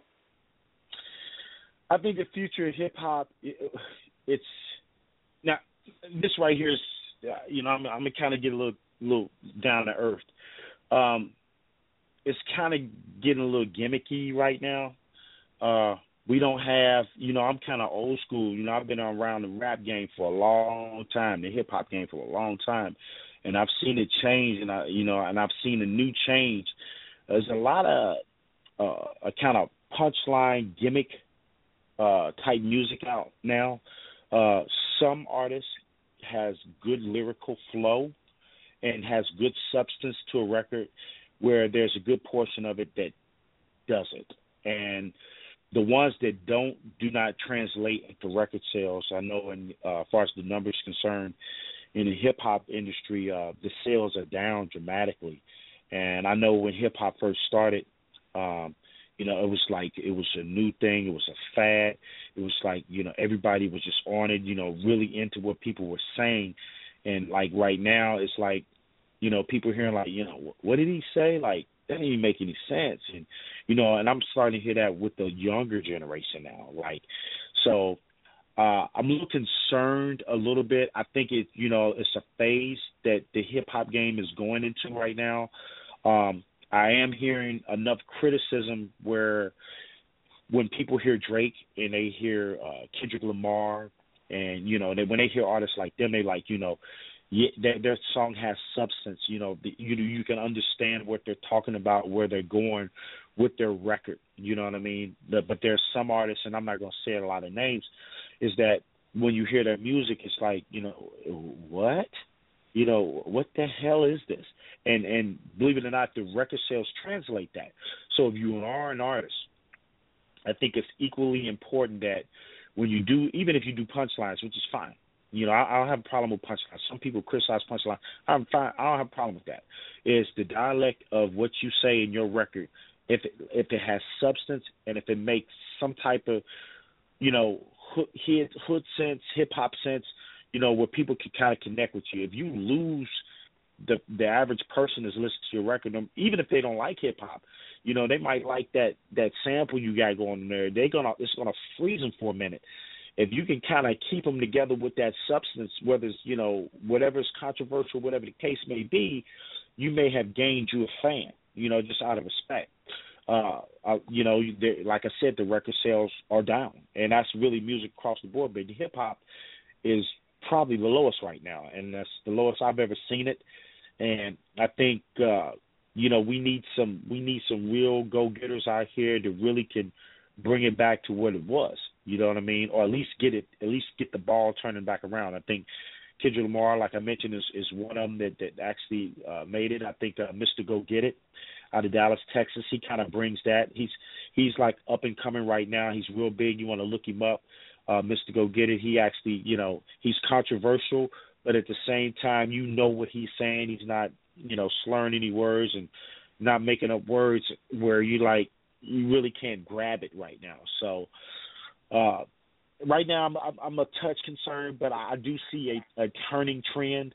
I think the future of hip hop, it, it's now this right here is, uh, you know, I'm, I'm gonna kind of get a little, little down to earth. Um, it's kind of getting a little gimmicky right now. Uh, we don't have, you know, I'm kind of old school. You know, I've been around the rap game for a long time, the hip hop game for a long time, and I've seen it change, and I, you know, and I've seen a new change. There's a lot of uh, a kind of punchline gimmick uh, type music out now. Uh, some artists has good lyrical flow and has good substance to a record, where there's a good portion of it that doesn't. And the ones that don't do not translate into record sales. I know, in uh, as far as the numbers concerned, in the hip hop industry, uh, the sales are down dramatically. And I know when hip hop first started, um, you know, it was like it was a new thing. It was a fad. It was like, you know, everybody was just on it, you know, really into what people were saying. And like right now, it's like, you know, people hearing like, you know, what did he say? Like, that didn't even make any sense. And, you know, and I'm starting to hear that with the younger generation now. Like, so uh, I'm a little concerned a little bit. I think it, you know, it's a phase that the hip hop game is going into right now. Um, I am hearing enough criticism where when people hear Drake and they hear uh, Kendrick Lamar, and, you know, they, when they hear artists like them, they like, you know, yeah, their, their song has substance. You know, the, you you can understand what they're talking about, where they're going with their record. You know what I mean? The, but there's some artists, and I'm not going to say a lot of names, is that when you hear their music, it's like, you know, what? You know, what the hell is this? And and believe it or not, the record sales translate that. So if you are an artist, I think it's equally important that when you do, even if you do punchlines, which is fine. You know, I, I don't have a problem with punchlines. Some people criticize punchlines. I'm fine. I don't have a problem with that. It's the dialect of what you say in your record. If it, if it has substance and if it makes some type of, you know, hood, hood sense, hip hop sense, you know, where people can kind of connect with you. If you lose the the average person that's listening to your record, even if they don't like hip hop, you know, they might like that that sample you got going there. They're gonna it's gonna freeze them for a minute. If you can kind of keep them together with that substance, whether it's, you know, whatever's controversial, whatever the case may be, you may have gained you a fan, you know, just out of respect. Uh, uh, you know, like I said, the record sales are down, and that's really music across the board. But the hip hop is probably the lowest right now, and that's the lowest I've ever seen it. And I think, uh, you know, we need some we need some real go-getters out here that really can bring it back to what it was. You know what I mean? Or at least get it, at least get the ball turning back around. I think Kendrick Lamar, like I mentioned, is, is one of them that, that actually uh, made it. I think uh, Mister Go Get It out of Dallas, Texas, he kind of brings that. He's he's like up and coming right now. He's real big. You want to look him up, uh, Mister Go Get It. He actually, you know, he's controversial, but at the same time, you know what he's saying. He's not, you know, slurring any words and not making up words where you like you really can't grab it right now. So. Uh, right now, I'm, I'm a touch concerned, but I do see a, a turning trend,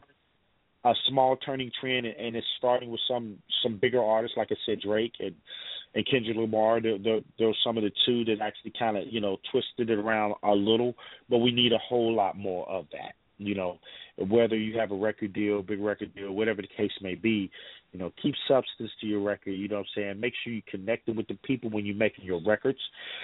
a small turning trend, and, and it's starting with some, some bigger artists, like I said, Drake and, and Kendrick Lamar. They're, they're, they're some of the two that actually kind of, you know, twisted it around a little, but we need a whole lot more of that. You know, whether you have a record deal, big record deal, whatever the case may be, you know, keep substance to your record. You know what I'm saying? Make sure you connected with the people when you're making your records.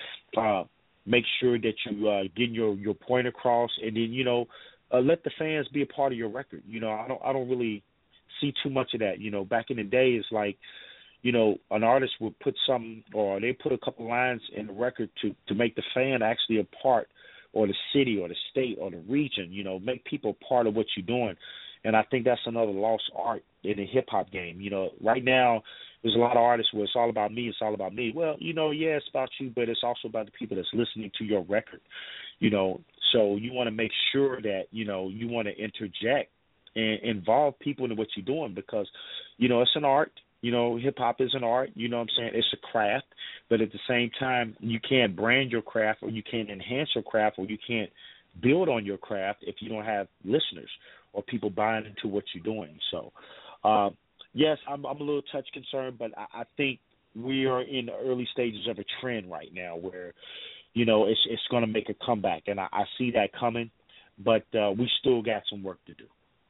Uh, Make sure that you uh, get your, your point across, and then you know, uh, let the fans be a part of your record. You know, I don't I don't really see too much of that. You know, back in the day, it's like, you know, an artist would put something, or they put a couple lines in the record to to make the fan actually a part, or the city, or the state, or the region. You know, make people a part of what you're doing, and I think that's another lost art in the hip hop game. You know, right now. There's a lot of artists where it's all about me, it's all about me. Well, you know, yeah, it's about you, but it's also about the people that's listening to your record, you know. So you want to make sure that, you know, you want to interject and involve people in what you're doing because, you know, it's an art. You know, hip-hop is an art. You know what I'm saying? It's a craft. But at the same time, you can't brand your craft or you can't enhance your craft or you can't build on your craft if you don't have listeners or people buying into what you're doing. So, uh, yes, I'm, I'm a little touch concerned, but I, I think we are in the early stages of a trend right now where, you know, it's it's going to make a comeback, and I, I see that coming, but uh, we still got some work to do.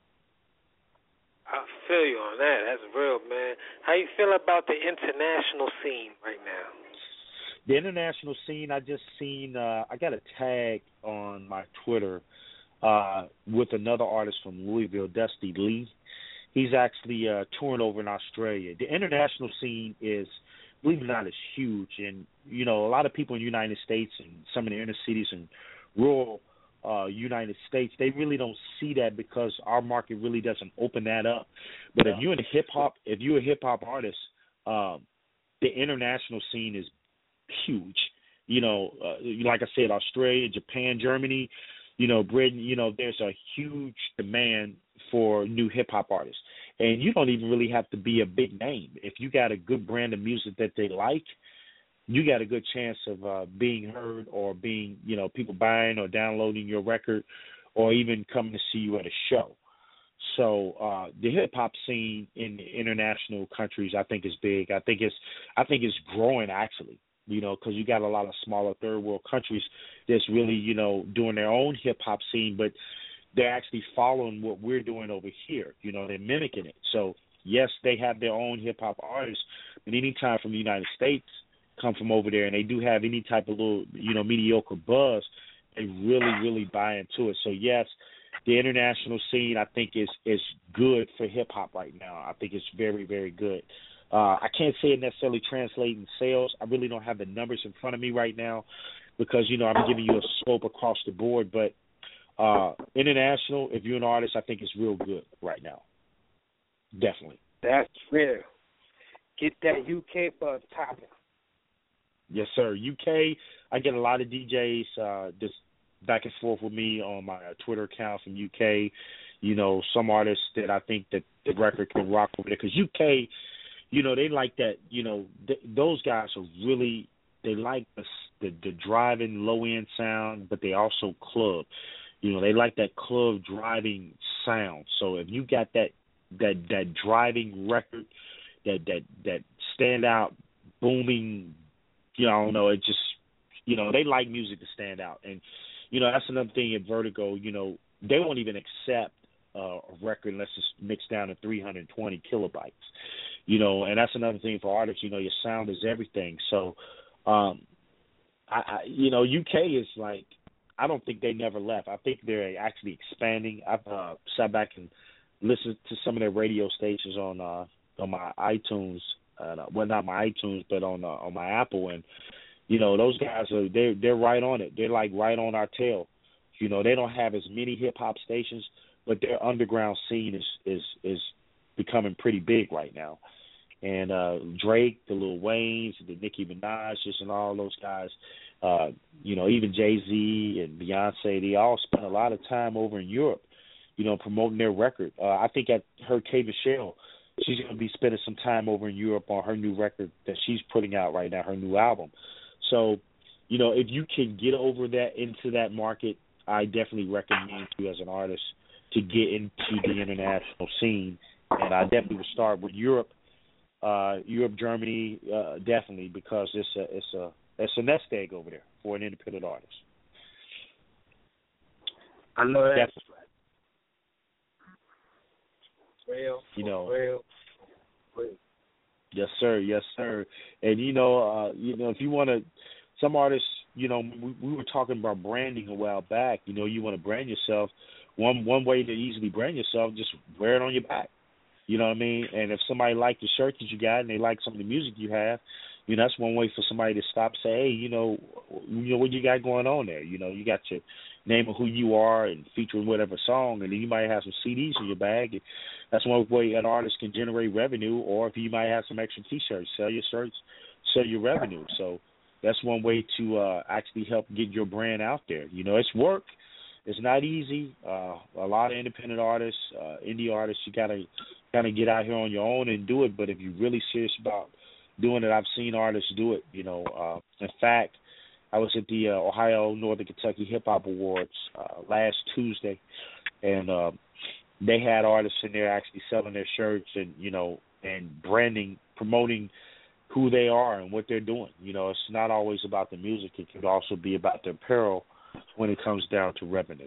I feel you on that. That's real, man. How you feel about the international scene right now? The international scene, I just seen, uh, I got a tag on my Twitter uh, with another artist from Louisville, Dusty Lee. He's actually uh, touring over in Australia. The international scene is, believe it or not, is huge. And, you know, a lot of people in the United States and some of the inner cities and rural uh, United States, they really don't see that because our market really doesn't open that up. But yeah. if you're in hip-hop, if you're a hip-hop artist, um, the international scene is huge. You know, uh, like I said, Australia, Japan, Germany, you know, Britain, you know, there's a huge demand for new hip-hop artists. And you don't even really have to be a big name. If you got a good brand of music that they like, you got a good chance of uh, being heard or being, you know, people buying or downloading your record or even coming to see you at a show. So uh, the hip-hop scene in the international countries, I think, is big. I think it's, I think it's growing, actually. You know, because you got a lot of smaller third world countries that's really, you know, doing their own hip hop scene, but they're actually following what we're doing over here. You know, they're mimicking it. So, yes, they have their own hip hop artists, but anytime from the United States come from over there and they do have any type of little, you know, mediocre buzz, they really, really buy into it. So, yes, the international scene, I think, is, is good for hip hop right now. I think it's very, very good. Uh, I can't say it necessarily translating sales. I really don't have the numbers in front of me right now because, you know, I'm giving you a scope across the board. But Uh, international, if you're an artist, I think it's real good right now. Definitely. That's real. Get that U K buzz popping. Yes, sir. U K, I get a lot of D Js uh, just back and forth with me on my Twitter account from U K. You know, some artists that I think that the record can rock over there. Because U K, you know, they like that, you know, th- those guys are really, they like the, the, the driving low-end sound, but they also club. You know, they like that club driving sound. So if you got that that that driving record, that that that stand out, booming, you know, I don't know, it just, you know, they like music to stand out. And, you know, that's another thing at Vertigo, you know, they won't even accept uh, a record unless it's mixed down to three hundred twenty kilobytes. You know, and that's another thing for artists, you know, your sound is everything. So, um, I, I you know, U K is like, I don't think they never left. I think they're actually expanding. I've uh, sat back and listened to some of their radio stations on uh, on my iTunes. Uh, well, not my iTunes, but on uh, on my Apple. And you know, those guys are they're they're right on it. They're like right on our tail. You know, they don't have as many hip hop stations, but their underground scene is is is becoming pretty big right now. And uh, Drake, the Lil Waynes, the Nicki Minaj's, and all those guys. Uh, you know, even Jay-Z and Beyonce, they all spent a lot of time over in Europe, you know, promoting their record. Uh, I think I heard K. Michelle, she's going to be spending some time over in Europe on her new record that she's putting out right now, her new album. So, you know, if you can get over that, into that market, I definitely recommend you as an artist to get into the international scene. And I definitely would start with Europe, uh, Europe, Germany, uh, definitely, because it's a, it's a, It's a nest egg over there for an independent artist. I know that. That's real. You know. Real. Real. Yes, sir. Yes, sir. And you know, uh, you know, if you want to, some artists, you know, we, we were talking about branding a while back. You know, you want to brand yourself. One one way to easily brand yourself, just wear it on your back. You know what I mean? And if somebody likes the shirt that you got and they like some of the music you have, you know, that's one way for somebody to stop and say, hey, you know, you know what you got going on there. You know, you got your name of who you are and featuring whatever song, and then you might have some C Ds in your bag. That's one way an artist can generate revenue, or if you might have some extra T-shirts, sell your shirts, sell your revenue. So that's one way to uh, actually help get your brand out there. You know, it's work. It's not easy. Uh, a lot of independent artists, uh, indie artists, you got to kind of get out here on your own and do it. But if you're really serious about doing it, I've seen artists do it. You know, uh, in fact, I was at the uh, Ohio Northern Kentucky Hip Hop Awards uh, last Tuesday, and uh, they had artists in there actually selling their shirts and, you know, and branding, promoting who they are and what they're doing. You know, it's not always about the music. It could also be about the apparel when it comes down to revenue.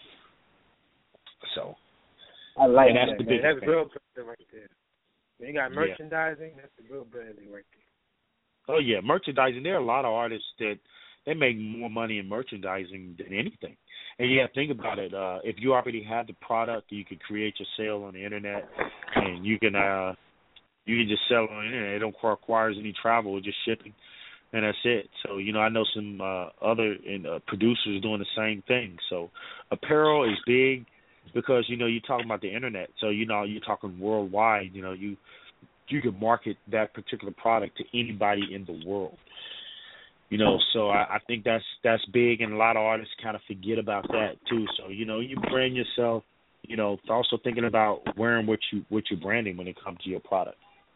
So I like and that's that, the man. big That's thing. real branding right there. When you got Yeah. merchandising, that's the real branding right there. Oh, yeah, merchandising. There are a lot of artists that they make more money in merchandising than anything. And, yeah, think about it. Uh, if you already have the product, you can create your sale on the Internet, and you can uh, you can just sell it on the Internet. It don't require any travel, just shipping, and that's it. So, you know, I know some uh, other and, uh, producers doing the same thing. So apparel is big because, you know, you're talking about the Internet. So, you know, you're talking worldwide. You know, you you can market that particular product to anybody in the world. You know, so I, I think that's that's big, and a lot of artists kind of forget about that too. So, you know, you brand yourself, you know, also thinking about wearing what you what you're branding when it comes to your product.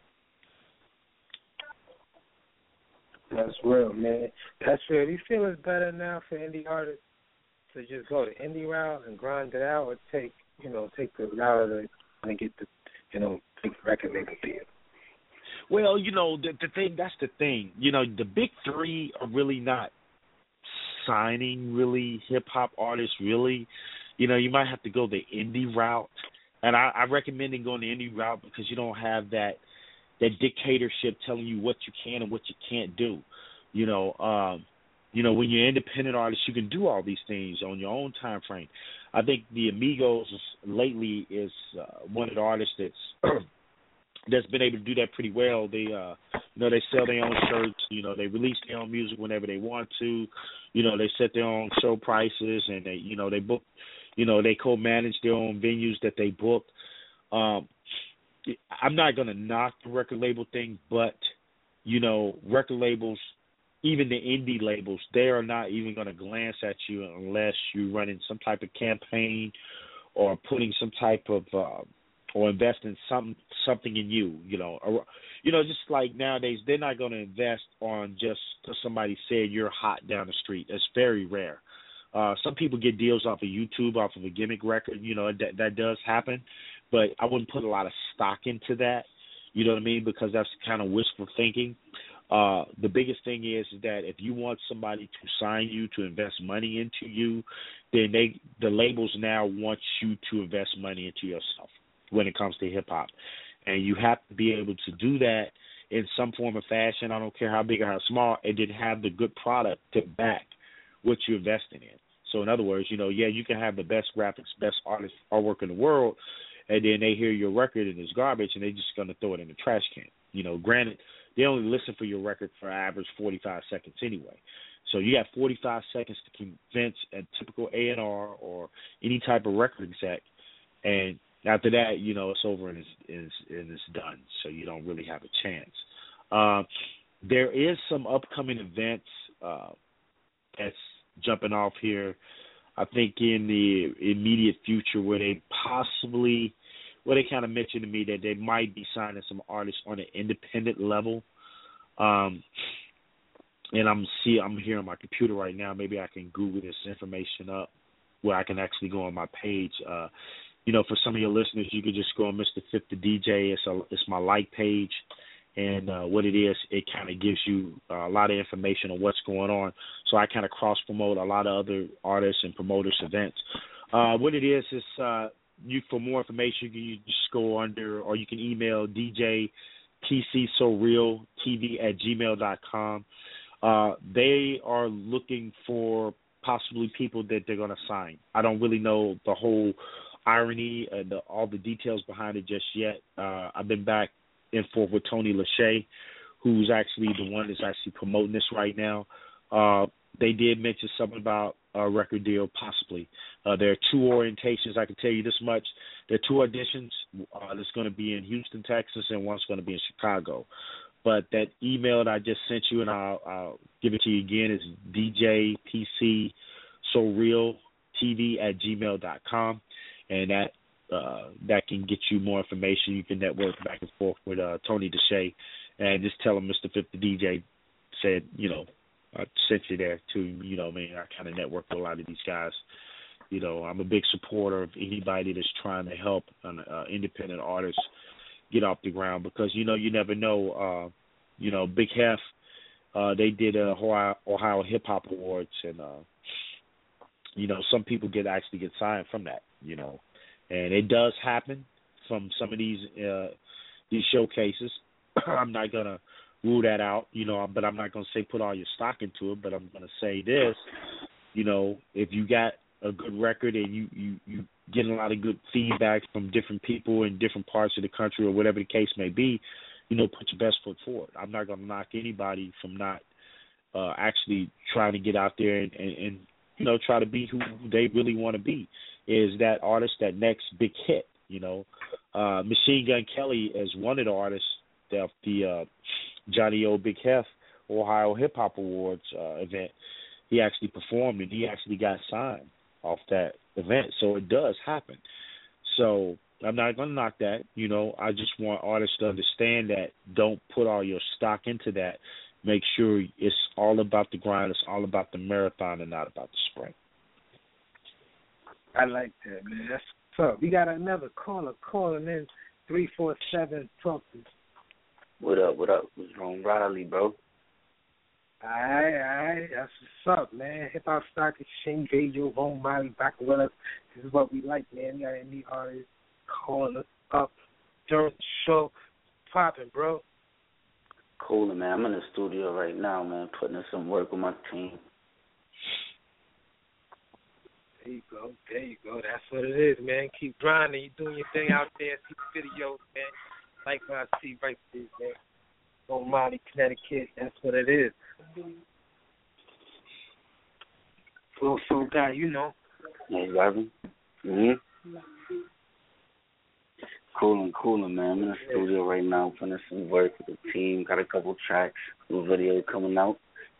That's real, man. That's real. Do you feel it's better now for indie artists to just go the indie route and grind it out, or take, you know, take the route of the and get the, you know, take the record label deal? Well, you know, the, the thing, that's the thing. You know, the big three are really not signing really hip-hop artists, really. You know, you might have to go the indie route. And I, I recommend going the indie route because you don't have that that dictatorship telling you what you can and what you can't do. You know, um, you know, when you're an independent artist, you can do all these things on your own time frame. I think the Amigos lately is uh, one of the artists that's that's been able to do that pretty well. They, uh, you know, they sell their own shirts. You know, they release their own music whenever they want to. You know, they set their own show prices, and they, you know, they book, You know, they co-manage their own venues that they book. Um, I'm not going to knock the record label thing, but, you know, record labels, even the indie labels, they are not even going to glance at you unless you're running some type of campaign or putting some type of uh, or investing some something in you. You know, or, you know, just like nowadays, they're not going to invest on just because somebody said you're hot down the street. That's very rare. Uh, some people get deals off of YouTube, off of a gimmick record. You know, that that does happen. But I wouldn't put a lot of stock into that, you know what I mean, because that's kind of wishful thinking. Uh, the biggest thing is that if you want somebody to sign you, to invest money into you, then they the labels now want you to invest money into yourself when it comes to hip-hop. And you have to be able to do that in some form or fashion, I don't care how big or how small, and then have the good product to back what you're investing in. So in other words, you know, yeah, you can have the best graphics, best artist, artwork in the world, and then they hear your record and it's garbage, and they're just going to throw it in the trash can. You know, granted, they only listen for your record for average forty-five seconds anyway. So you have forty-five seconds to convince a typical A and R or any type of record exec, and after that, you know, it's over and it's, it's, and it's done. So you don't really have a chance. Uh, there is some upcoming events uh, that's jumping off here, I think in the immediate future, where they possibly, where they kind of mentioned to me that they might be signing some artists on an independent level. Um, and I'm see, I'm here on my computer right now. Maybe I can Google this information up where I can actually go on my page. Uh, you know, for some of your listeners, you could just go on Mister fifty D J. It's a, it's my like page. And uh, what it is, it kind of gives you uh, a lot of information on what's going on. So I kind of cross-promote a lot of other artists and promoters' events. Uh, what it is is uh, you for more information, you can just go under, or you can email D J P C So Real T V at gmail dot com. Uh, they are looking for possibly people that they're going to sign. I don't really know the whole irony and the, all the details behind it just yet. Uh, I've been back and forth with Tony Lachey, who's actually the one that's actually promoting this right now. Uh, they did mention something about a record deal, possibly. Uh, there are two orientations, I can tell you this much. There are two auditions. Uh, that's going to be in Houston, Texas, and one's going to be in Chicago. But that email that I just sent you, and I'll, I'll give it to you again, is D J P C So Real T V at gmail dot com, and that Uh, that can get you more information. You can network back and forth with uh, Tony Deshay, and just tell him Mister fifty D J said, you know, I sent you there too. You know, I mean, I kind of network with a lot of these guys. You know, I'm a big supporter of anybody that's trying to help an uh, independent artist get off the ground, because, you know, you never know. Uh, you know, Big Hef, uh, they did a Ohio, Ohio Hip Hop Awards, and, uh, you know, some people get actually get signed from that, you know. And it does happen from some of these uh, these showcases. I'm not going to rule that out, you know, but I'm not going to say put all your stock into it, but I'm going to say this, you know, if you got a good record and you, you, you getting a lot of good feedback from different people in different parts of the country or whatever the case may be, you know, put your best foot forward. I'm not going to knock anybody from not uh, actually trying to get out there and, and, and, you know, try to be who they really want to be. Is that artist, that next big hit, you know. Uh, Machine Gun Kelly is one of the artists of the uh, Johnny O. Big Hef Ohio Hip Hop Awards uh, event. He actually performed, and he actually got signed off that event. So it does happen. So I'm not going to knock that. You know, I just want artists to understand that. Don't put all your stock into that. Make sure it's all about the grind. It's all about the marathon and not about the sprint. I like that, man. That's what's up. We got another caller calling in, three four seven, talk to us. What up, what up? What's wrong, Riley, bro? All right, all right. That's what's up, man. Hip Hop Stock Exchange Radio, home, Miley, back with us. This is what we like, man. We got any artists calling us up during the show. Popping, bro. Cool, man. I'm in the studio right now, man, putting in some work with my team. There you go. There you go. That's what it is, man. Keep grinding. You doing your thing out there. See the videos, man. Like what I see right there, man. On Monty, Connecticut. That's what it is. Flow Soul guy, you know. Hey, Robin. Mhm. Coolin', coolin', man. I'm in the studio right now, putting some work with the team. Got a couple tracks, new video coming out.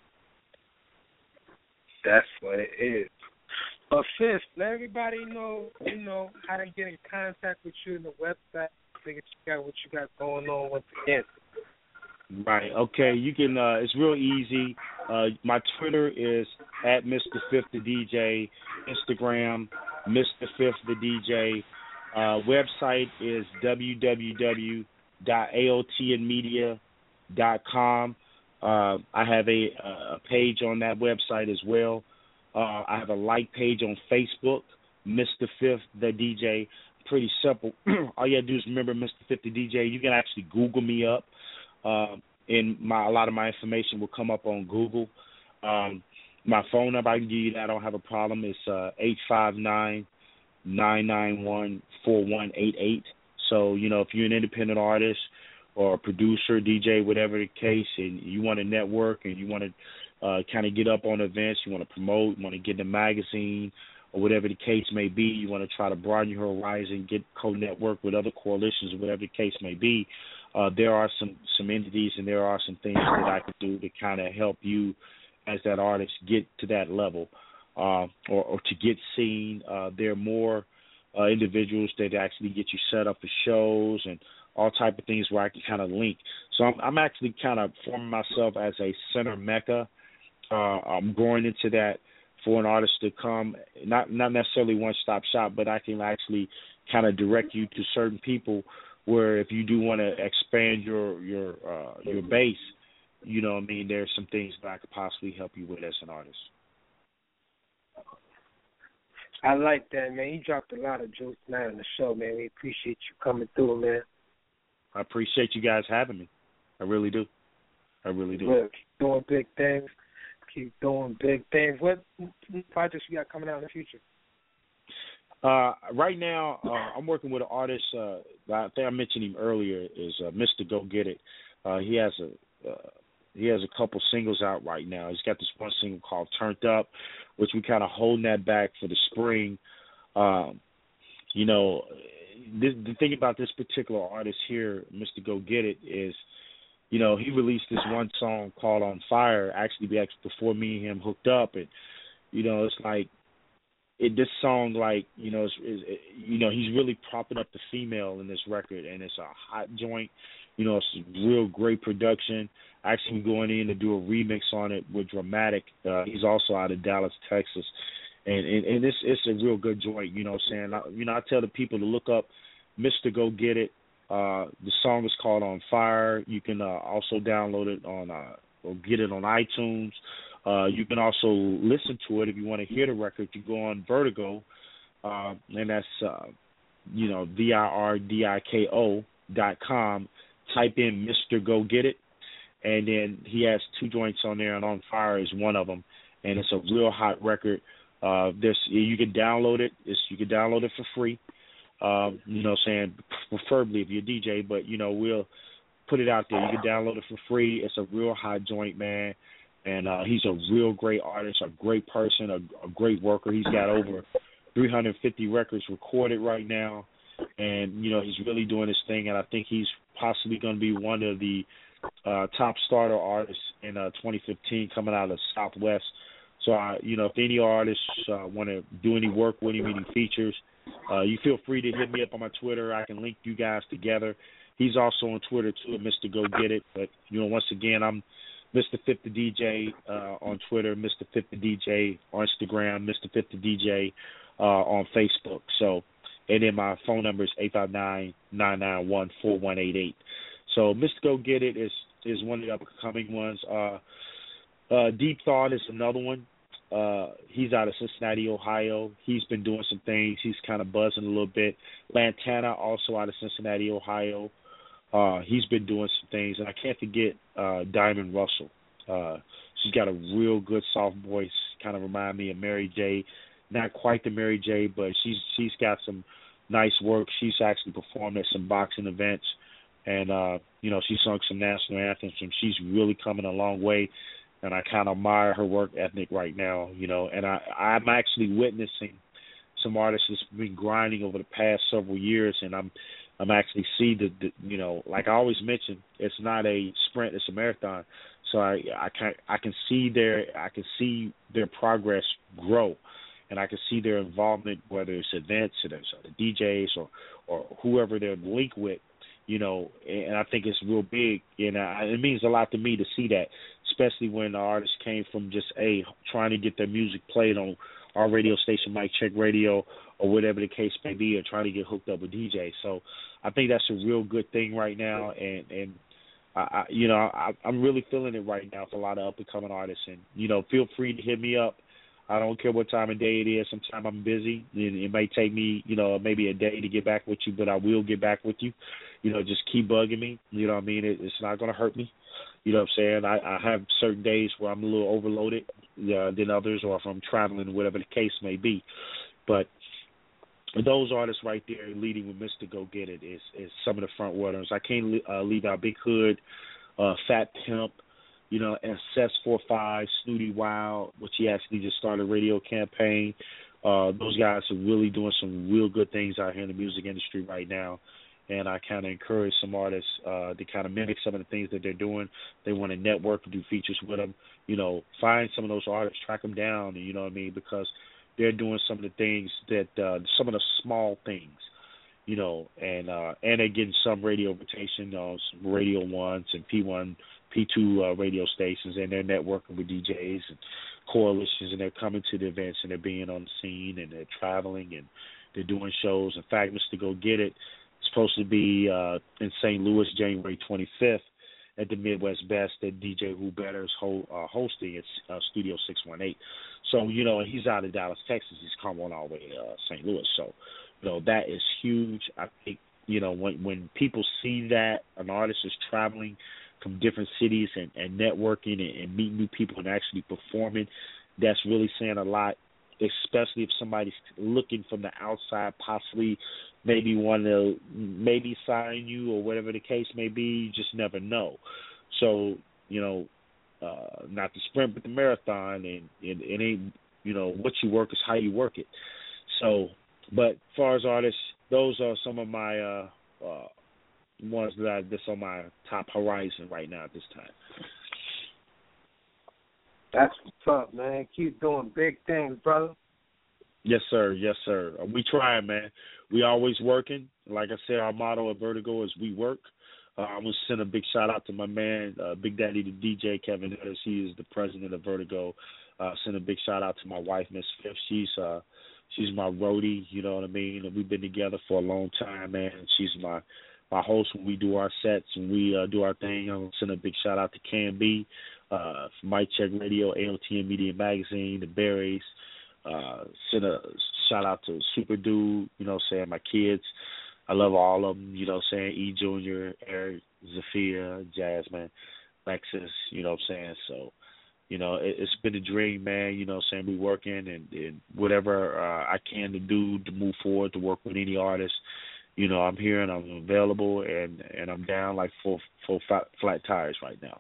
That's what it is. But Fifth, let everybody know, you know, how to get in contact with you on the website. Figure you got what you got going on once again. Right. Okay. You can. Uh, it's real easy. Uh, my Twitter is at Mister Fifth the D J. Instagram, Mister Fifth the D J. Uh, website is w w w dot a o t n media dot com. Uh, I have a, a page on that website as well. Uh, I have a like page on Facebook, Mister Fifth the D J. Pretty simple. All you gotta do is remember Mister Fifth the D J. You can actually Google me up. Uh, and my a lot of my information will come up on Google. Um, my phone number, I can give you that. I don't have a problem. It's uh, eight five nine, nine nine one, four one eight eight. So, you know, if you're an independent artist or a producer, D J, whatever the case, and you want to network and you want to uh, kind of get up on events, you want to promote, you want to get in a magazine or whatever the case may be, you want to try to broaden your horizon, get co-network with other coalitions or whatever the case may be, uh, there are some, some entities and there are some things that I can do to kind of help you as that artist get to that level uh, or, or to get seen. Uh, there are more uh, individuals that actually get you set up for shows and all type of things where I can kind of link. So I'm, I'm actually kind of forming myself as a center mecca. Uh, I'm growing into that for an artist to come, not not necessarily one-stop shop, but I can actually kind of direct you to certain people where if you do want to expand your your uh, your base, you know what I mean, there's some things that I could possibly help you with as an artist. I like that, man. You dropped a lot of jokes tonight on the show, man. We appreciate you coming through, man. I appreciate you guys having me. I really do. I really do. Look, keep doing big things. Keep doing big things. What projects you got coming out in the future? Uh, right now, uh, I'm working with an artist. Uh, I think I mentioned him earlier. Is uh, Mister Go Get It. Uh, he has a uh, he has a couple singles out right now. He's got this one single called "Turned Up," which we kind of holding that back for the spring. Um, you know, this, the thing about this particular artist here, Mister Go Get It, is, you know, he released this one song called "On Fire" actually before me and him hooked up, and you know, it's like it. This song, like, you know, is, is you know, he's really propping up the female in this record, and it's a hot joint. You know, it's real great production. Actually going in to do a remix on it with Dramatic. Uh, he's also out of Dallas, Texas, and and, and it's it's a real good joint. You know what I'm saying? I, you know, I tell the people to look up Mister Go Get It. Uh, the song is called "On Fire." You can uh, also download it on uh, or get it on iTunes. Uh, you can also listen to it if you want to hear the record. You go on Vertigo, uh, and that's uh, you know V I R D I K O dot com. Type in Mister Go Get It, and then he has two joints on there, and "On Fire" is one of them, and it's a real hot record. Uh, this you can download it. It's, you can download it for free. Um, you know what I'm saying, preferably if you're a D J, but, you know, we'll put it out there. You can download it for free. It's a real hot joint, man, and uh, he's a real great artist, a great person, a, a great worker. He's got over three hundred fifty records recorded right now, and, you know, he's really doing his thing, and I think he's possibly going to be one of the uh, top starter artists in uh, twenty fifteen coming out of Southwest. So, uh, you know, if any artists uh, want to do any work with him, any features, Uh, you feel free to hit me up on my Twitter. I can link you guys together. He's also on Twitter, too, Mister Go Get It. But, you know, once again, I'm Mister Fifth the D J uh, on Twitter, Mister Fifth the D J on Instagram, Mister Fifth the D J uh, on Facebook. So, and then my phone number is eight five nine, nine nine one, four one eight eight. So, Mister Go Get It is, is one of the upcoming ones. Uh, uh, Deep Thought is another one. Uh, he's out of Cincinnati, Ohio. He's been doing some things. He's kind of buzzing a little bit. Lantana, also out of Cincinnati, Ohio. Uh, he's been doing some things. And I can't forget uh, Diamond Russell. Uh, she's got a real good soft voice. Kind of remind me of Mary J. Not quite the Mary J, but she's she's got some nice work. She's actually performed at some boxing events. And, uh, you know, she sung some national anthems. And she's really coming a long way. And I kind of admire her work ethic right now, you know, and I, I'm actually witnessing some artists that's been grinding over the past several years, and I'm I'm actually see the, the you know, like I always mention, it's not a sprint, it's a marathon. So I I can I can see their I can see their progress grow, and I can see their involvement, whether it's events or there's the D Js or or whoever they're linked with, you know. And I think it's real big, and uh, it means a lot to me to see that, especially when the artists came from just a trying to get their music played on our radio station, Mic Check Radio, or whatever the case may be, or trying to get hooked up with D Js. So I think that's a real good thing right now, and and I, I you know I, I'm really feeling it right now for a lot of up and coming artists. And you know, feel free to hit me up. I don't care what time of day it is. Sometimes I'm busy, and it may take me, you know, maybe a day to get back with you, but I will get back with you. You know, just keep bugging me. You know what I mean? It, it's not going to hurt me. You know what I'm saying? I, I have certain days where I'm a little overloaded uh, than others, or if I'm traveling, whatever the case may be. But those artists right there leading with Mister Go Get It is, is some of the front runners. I can't uh, leave out Big Hood, uh, Fat Pimp, you know, S S four five, Snooty Wild, which he actually just started a radio campaign. Uh, those guys are really doing some real good things out here in the music industry right now. And I kind of encourage some artists uh, to kind of mimic some of the things that they're doing. They want to network and do features with them. You know, find some of those artists, track them down, you know what I mean, because they're doing some of the things that, uh, some of the small things, you know, and uh, and they're getting some radio rotation on some Radio Ones and P one, P two uh, radio stations, and they're networking with D Js and coalitions, and they're coming to the events, and they're being on the scene, and they're traveling, and they're doing shows. In fact, Mister Go Get It, supposed to be uh, in Saint Louis January twenty-fifth at the Midwest Best that D J Who Better is ho- uh, hosting at uh, Studio six one eight. So, you know, he's out of Dallas, Texas. He's come on all the way to uh, Saint Louis. So, you know, that is huge. I think, you know, when, when people see that an artist is traveling from different cities and, and networking and, and meeting new people and actually performing, that's really saying a lot, especially if somebody's looking from the outside, possibly maybe want to maybe sign you or whatever the case may be. You just never know. So, you know, uh, not the sprint but the marathon, and it, it ain't, you know, what you work is how you work it. So, but as far as artists, those are some of my uh, uh, ones that I, that's on my top horizon right now at this time. That's what's up, man. Keep doing big things, brother. Yes, sir. Yes, sir. We trying, man. We always working. Like I said, our motto at Vertigo is we work. Uh, I want to send a big shout out to my man, uh, Big Daddy the D J, Kevin Hedges. He is the president of Vertigo. Uh, send a big shout out to my wife, Miss Fifth. She's uh, she's my roadie. You know what I mean? We've been together for a long time, man. She's my my host when we do our sets and we uh, do our thing. I want to send a big shout out to Can B, uh, Mic Check Radio, A O T M Media Magazine, the Berries. Uh, send a shout out to Super Dude, you know what I'm saying, my kids. I love all of them, you know what I'm saying, E. Junior, Eric, Zafia, Jasmine, Lexus, you know what I'm saying. So, you know, it, it's been a dream, man, you know what I'm saying. We working and, and whatever uh, I can to do to move forward, to work with any artist. You know, I'm here and I'm available, and, and I'm down like full, full flat, flat tires right now.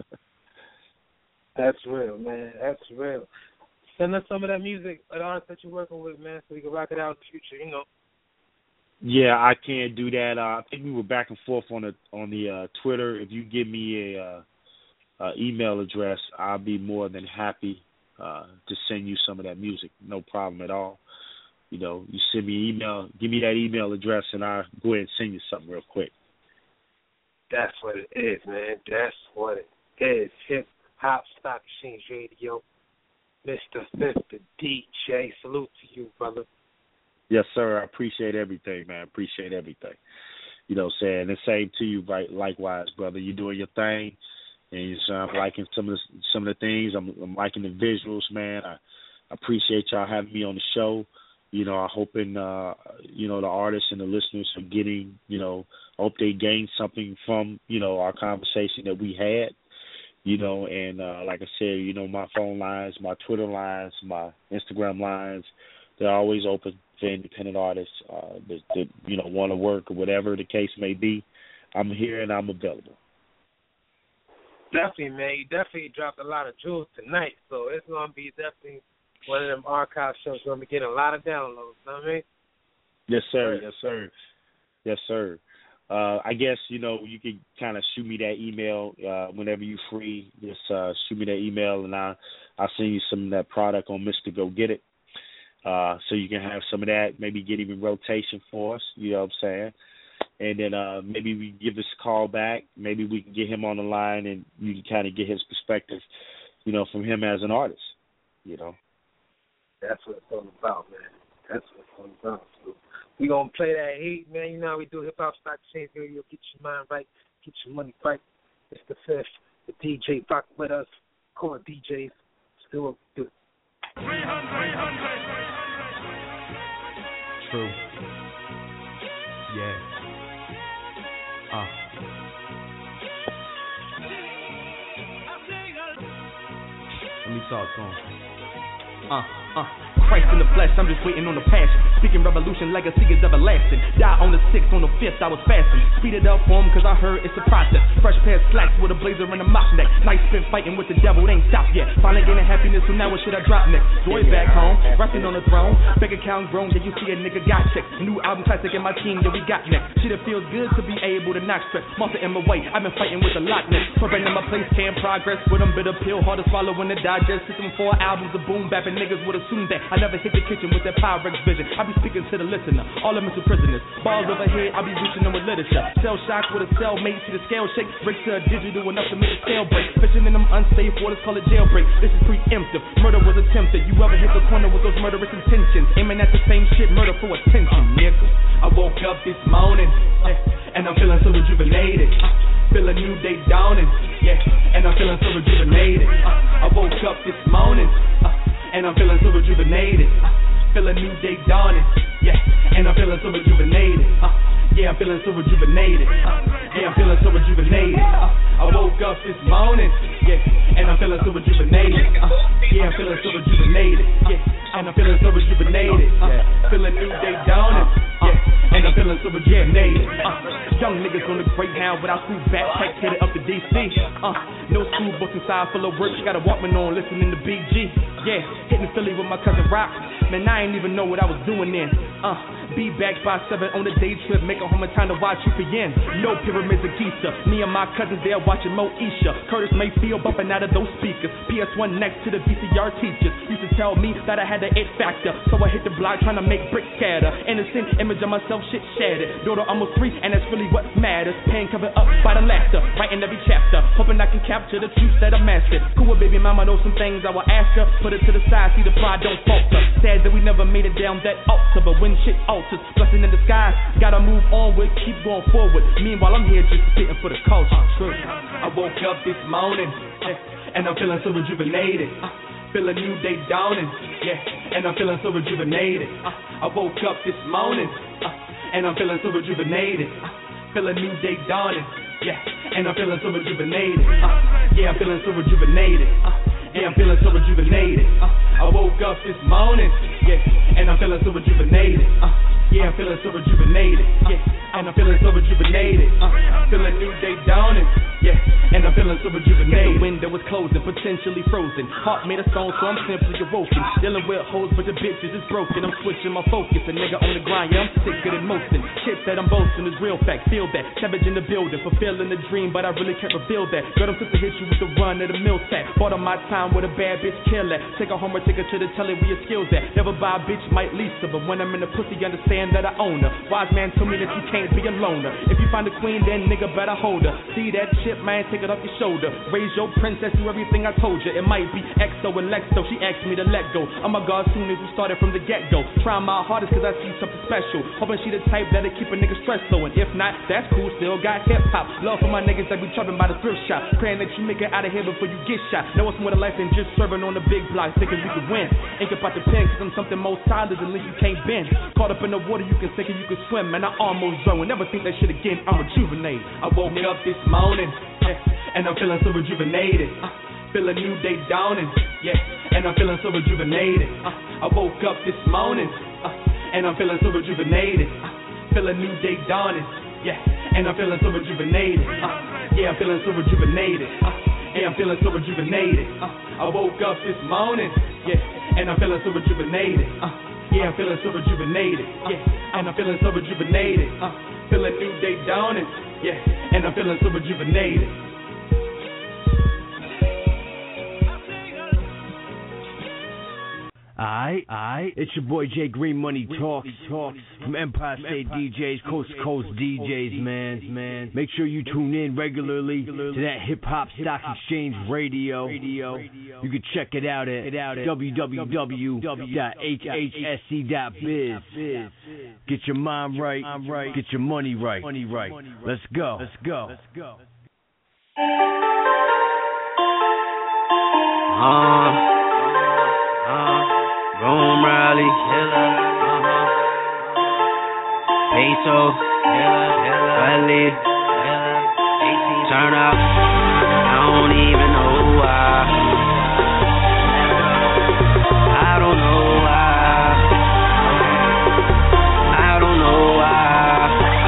That's real, man. That's real. Send us some of that music, an artist that you're working with, man, so we can rock it out in the future, you know. Yeah, I can't do that. Uh, I think we were back and forth on the on the uh, Twitter. If you give me a uh, uh, email address, I'll be more than happy uh, to send you some of that music. No problem at all. You know, you send me an email, give me that email address, and I'll go ahead and send you something real quick. That's what it is, man. That's what it is. Hip Hop Stock Exchange Radio. Mister Fifth, the D J, salute to you, brother. Yes, sir. I appreciate everything, man. Appreciate everything. You know what I'm saying? The same to you, right? Likewise, brother. You're doing your thing, and you know, I'm liking some of the, some of the things. I'm, I'm liking the visuals, man. I, I appreciate y'all having me on the show. You know, I'm hoping, uh, you know, the artists and the listeners are getting, you know, I hope they gain something from, you know, our conversation that we had. You know, and uh, like I said, you know, my phone lines, my Twitter lines, my Instagram lines, they're always open for independent artists uh, that, that, you know, want to work or whatever the case may be. I'm here and I'm available. Definitely, man. You definitely dropped a lot of jewels tonight, so it's going to be definitely one of them archive shows where I'm getting a lot of downloads. You know what I mean? Yes, sir. Yes, sir. Yes, sir. Uh, I guess, you know, you can kind of shoot me that email uh, whenever you're free. Just uh, shoot me that email, and I'll, I'll send you some of that product on Mister Go Get It. Uh, so you can have some of that, maybe get even rotation for us, you know what I'm saying? And then uh, maybe we give us a call back. Maybe we can get him on the line, and you can kind of get his perspective, you know, from him as an artist, you know. That's what it's all about, man. That's what it's all about. So we going to play that heat, man. You know how we do Hip Hop Stock Exchange Radio. Get your mind right. Get your money right. It's the fifth. The D J rock with us. Core D Js. Still good. three hundred. True. Yeah. Uh. Let me talk to him. Uh, uh. Christ in the flesh, I'm just waiting on the passion. Speaking revolution, legacy is everlasting. Die on the sixth, on the fifth, I was fasting. Speed it up for him, cause I heard it's a process. Fresh pair of slacks with a blazer and a mock neck. Night spent fighting with the devil, it ain't stopped yet. Finally gaining happiness, so now what should I drop next? Joy back home, resting on the throne. Bank account grown, yeah, you see a nigga got checks. New album classic in my team, that we got next. Shit, it feels good to be able to knock stress. Monster in my way, I've been fighting with the Loch Ness. Preventing my place, can't progress. With them bitter pill, hard to swallow when the digest. System four albums of boom bap, and niggas would assume that I never hit the kitchen with that Pyrex vision. I be speaking to the listener, all of mental prisoners. Balls overhead, I be reaching them with literature. Cell shock with a cellmate, see the scale shake. Break to a digital enough to make the scale break. Fishing in them unsafe waters, call it jailbreak. This is preemptive, murder was attempted. You ever hit the corner with those murderous intentions? Aiming at the same shit, murder for attention, nigga. I woke up this morning, uh, and I'm feeling so rejuvenated. Uh, feel a new day dawning, yeah, and I'm feeling so rejuvenated. Uh, I woke up this morning, uh, and I'm feeling so rejuvenated. Uh, Feel a new day dawning, yeah, and I'm feeling so rejuvenated. Uh, yeah, I'm feeling so rejuvenated. Uh, yeah, I'm feeling so rejuvenated. Uh, I woke up this morning, yeah, and I'm feeling so rejuvenated. Uh, yeah, I'm feeling so rejuvenated. Yeah, and I'm feeling so rejuvenated. Uh, feel a new day dawning, yeah, and I'm feeling so rejuvenated. Uh, young niggas on the Greyhound without school backpacks headed up to D C. Uh, no school bus inside full of work. Got a Walkman on, listening to B G. Yeah, hitting Philly with my cousin Rock. Man, I ain't even know what I was doing then. Uh, be back by seven on a day trip, make a home in time to watch you begin. No pyramids of Giza, me and my cousins there watching Moesha. Curtis Mayfield bumping out of those speakers. P S one next to the V C R teachers used to tell me that I had the it factor, so I hit the block trying to make bricks scatter. Innocent image of myself, shit shattered. Daughter almost three, and that's really what matters. Pain covered up by the laughter, writing every chapter, hoping I can capture the truth that I mastered. Cool baby mama, know some things I will ask her. Put it to the side, see the pride don't falter. Sad that we never made it down that altar, but when shit alters, blessing in disguise, gotta move onward, keep going forward. Meanwhile, I'm here just spitting for the culture. True. I woke up this morning, yeah, and I'm feeling so rejuvenated. Uh, feel a new day dawning, yeah, and I'm feeling so rejuvenated. Uh, I woke up this morning, uh, and I'm feeling so rejuvenated. Uh, feel a new day dawning, yeah, and I'm feeling so rejuvenated. Uh, yeah, I'm feeling so rejuvenated. Uh, Yeah, I'm feeling so rejuvenated. Uh, I woke up this morning, yeah, and I'm feeling so rejuvenated. Uh, yeah, I'm feeling so rejuvenated. Uh, and I'm feeling so rejuvenated. Uh, feel a new day dawning, yeah, and I'm feeling so rejuvenated. If the window was closed and potentially frozen, heart made of stone, so I'm simply awoken. Dealing with hoes, but the bitches is broken. I'm switching my focus. A nigga on the grind, yeah, I'm sicker than most. And shit that I'm boasting is real fact. Feel that, savage in the building, fulfilling the dream, but I really can't reveal that. Girl, I'm supposed to hit you with the run of the mill sack. Bought on my time with a bad bitch, kill that. Take her home or take her to the telly where your skills at. Never buy a bitch, might lease her, but when I'm in the pussy, understand that I own her. Wise man told me that you can't be a loner. If you find a queen, then nigga better hold her. See that shit, man, take it off your shoulder. Raise your princess, do everything I told you. It might be X O and Lexo, she asked me to let go. I'm a god soon as we started from the get-go. Trying my hardest cause I see something special. Hoping she the type that'll keep a nigga stress low. And if not, that's cool, still got hip-hop. Love for my niggas that be chopping by the thrift shop. Praying that you make it out of here before you get shot. Know it's more to life than just serving on the big block, thinking we could win. Ain't about the pen, cause I'm something more solid than you can't bend. Caught up in the water, you can sink and you can swim. And I almost drowned, never think that shit again, I'm rejuvenated. I woke up this morning, yeah, and I'm feeling so rejuvenated. Uh, feel a new day dawning, yeah, and I'm feeling so rejuvenated. Uh, I woke up this morning, uh, and I'm feeling so rejuvenated. Uh, feel a new day dawning, yeah, and I'm feeling so rejuvenated. Uh, yeah, I'm feeling so rejuvenated. Uh, Yeah, I'm feeling so rejuvenated. Uh, I woke up this morning, yeah, and I'm feeling so rejuvenated. Uh, yeah, I'm feeling so rejuvenated. Yeah, and I'm feeling so rejuvenated. Uh, feeling new day dawning. Yeah, and I'm feeling so rejuvenated. Alright, alright. It's your boy Jay Green Money Talks, talks from Empire State D Js, Coast to Coast D Js, man, man. Make sure you tune in regularly to that Hip Hop Stock Exchange Radio. You can check it out at w w w dot h h s c dot biz. Get your mind right, get your money right. Let's go. Let's go. Let's go. Uh, uh. Rome Rally, killer, uh-huh. Peso, killer, killer, Valley, killer, eighteen, turn up, I don't even know why, I don't know why, I don't know why,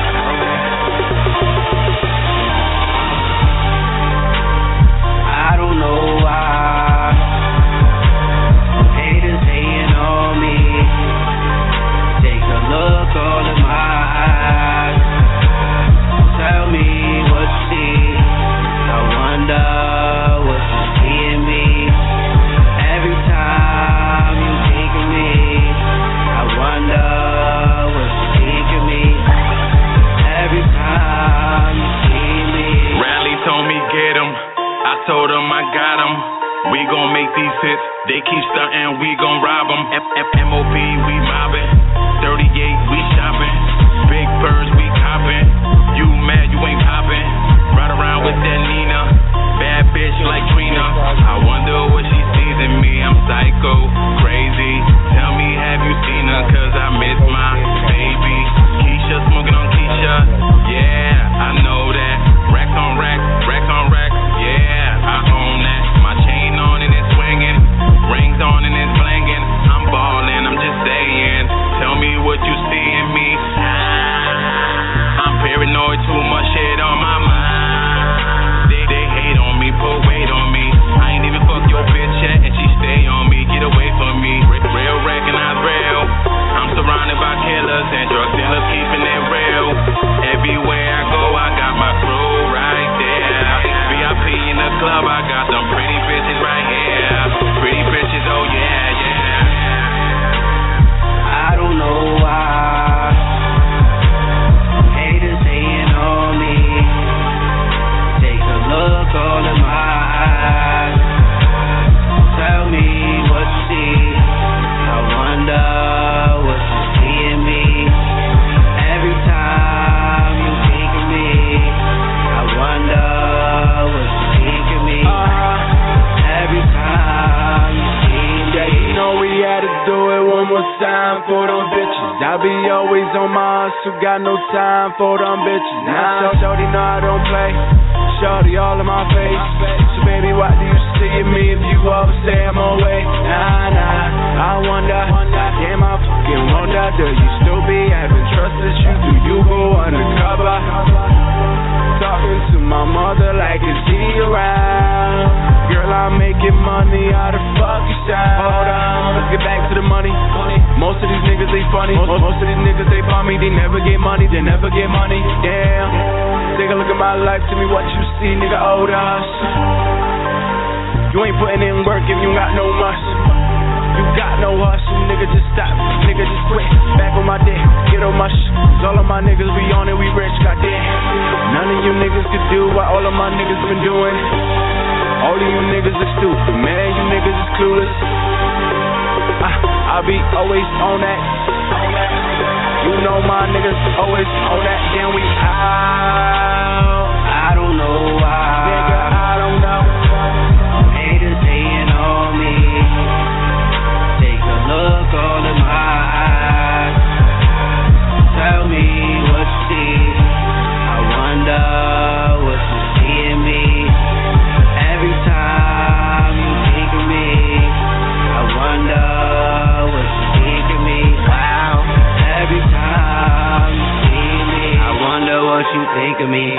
I don't know why. Look all in my eyes. Tell me what you see. I wonder what you see in me. Every time you think of me, I wonder what you think of me. Every time you see me. Rally told me get 'em. I told him I got 'em. We gon' make these hits. They keep stuntin', we gon' rob 'em. M O P, we mobbin'. thirty-eight, we shopping. Big birds, we copping. You mad, you ain't popping. Ride around with that Nina. Bad bitch like Trina. I wonder what she sees in me. I'm psycho, crazy. Tell me, have you seen her? Cause I miss my baby. Keisha, smoking on Keisha. Yeah, I know that. Racks on racks, racks on racks. Yeah, I own that. My chain on and it's swinging. Rings on and it's blinging. I'm ballin', I'm just saying. Tell me what you see in me. I'm paranoid, too much shit on my mind. They, they hate on me, put weight on me. I ain't even fuck your bitch yet, and she stay on me. Get away from me. Real, recognize real. I'm surrounded by killers and drug dealers keeping it real. Everywhere I go, I got my crew right there. V I P in the club, I got some pretty bitches right here. Pretty bitches, oh yeah, yeah. I don't know why haters hating on me. Take a look all in my eyes. Tell me what you see. I wonder what you see in me. Every time you think of me, I wonder what you think of me. Every time you see me. Yeah, you know we had to do it one more time for them bitches. I be always on my hustle, got no time for them bitches. Now, shorty know I don't play. Shorty all in my face. So baby, why do you see me if you always say I'm away? Nah, nah, I wonder, damn, I fucking wonder, do you still be having trust issues? Do you go undercover? Talking to my mother like, is he around? Girl, I'm making money, how the fuck you sound? Hold on, let's get back to the money. Most of these niggas, they funny. Most, most of these niggas, they bummy. They never get money, they never get money. Damn. Take a look at my life, tell me what you see, nigga, old us. You ain't putting in work if you got no muscle. You got no hustle, nigga, just stop. Nigga, just quit. Back on my dick, get on my shit. Cause all of my niggas, we on it, we rich, goddamn. None of you niggas could do what all of my niggas been doing. All of you niggas are stupid, man, you niggas is clueless. I, I'll be always on that. You know my niggas always on that. Then we out. I don't know why. Nigga, I don't know. Haters hating on me. Take a look all in my eyes. Tell me what you see. I wonder what you see in me. Every time you think of me, I wonder what you think of me. Wow. Every time you see me, I wonder what you think of me.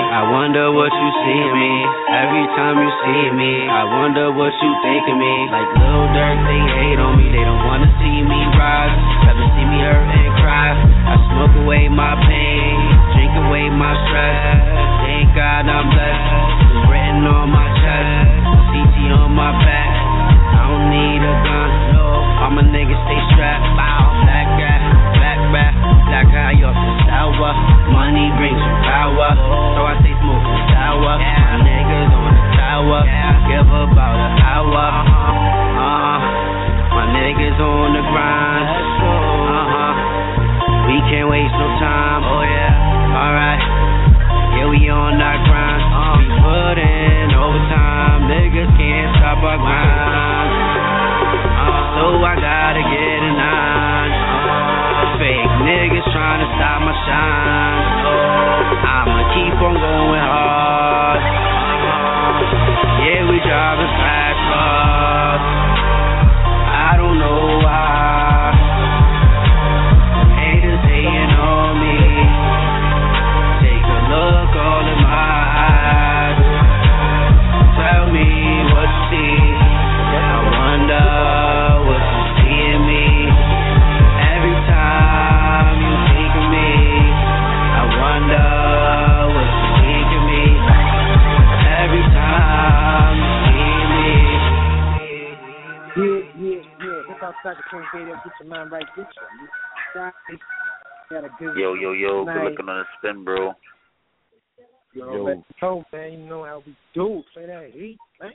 you see in me. Every time you see me, I wonder what you think of me. Like Lil Durk, they hate on me. They don't wanna see me rise. Rather see me hurt and cry. I smoke away my pain, drink away my stress. Thank God I'm blessed. It's written on my chest, C T on my back. I don't need a gun, no. All my niggas stay strapped. Bow, black guy, black back, black guy off the sour. Money brings you power, so I stay smoking sour. My niggas on the tower, give about an hour. Uh-huh. My niggas on the grind. Uh-huh. We can't waste no time. Oh yeah. Alright. Yeah, we on our grind. We put in overtime. Niggas can't stop our grind. Uh, so I gotta get a nine. Uh, fake niggas trying to stop my shine. Uh, I'ma keep on going hard. Uh, yeah, we driving fast cars. I don't know why. Haters hating on me. Take a look all in my eyes. Tell me what you see. I wonder what you see in me. Every time you think of me, I wonder what you think of me. Every time you see me. Yeah, yeah, yeah. Hip Hop Stock Exchange Radio. Get your mind right. Get your got a good Yo, yo, yo. night. Good looking on the spin, bro. Yo, Yo. let's go, man. You know how we do. Play that heat, man.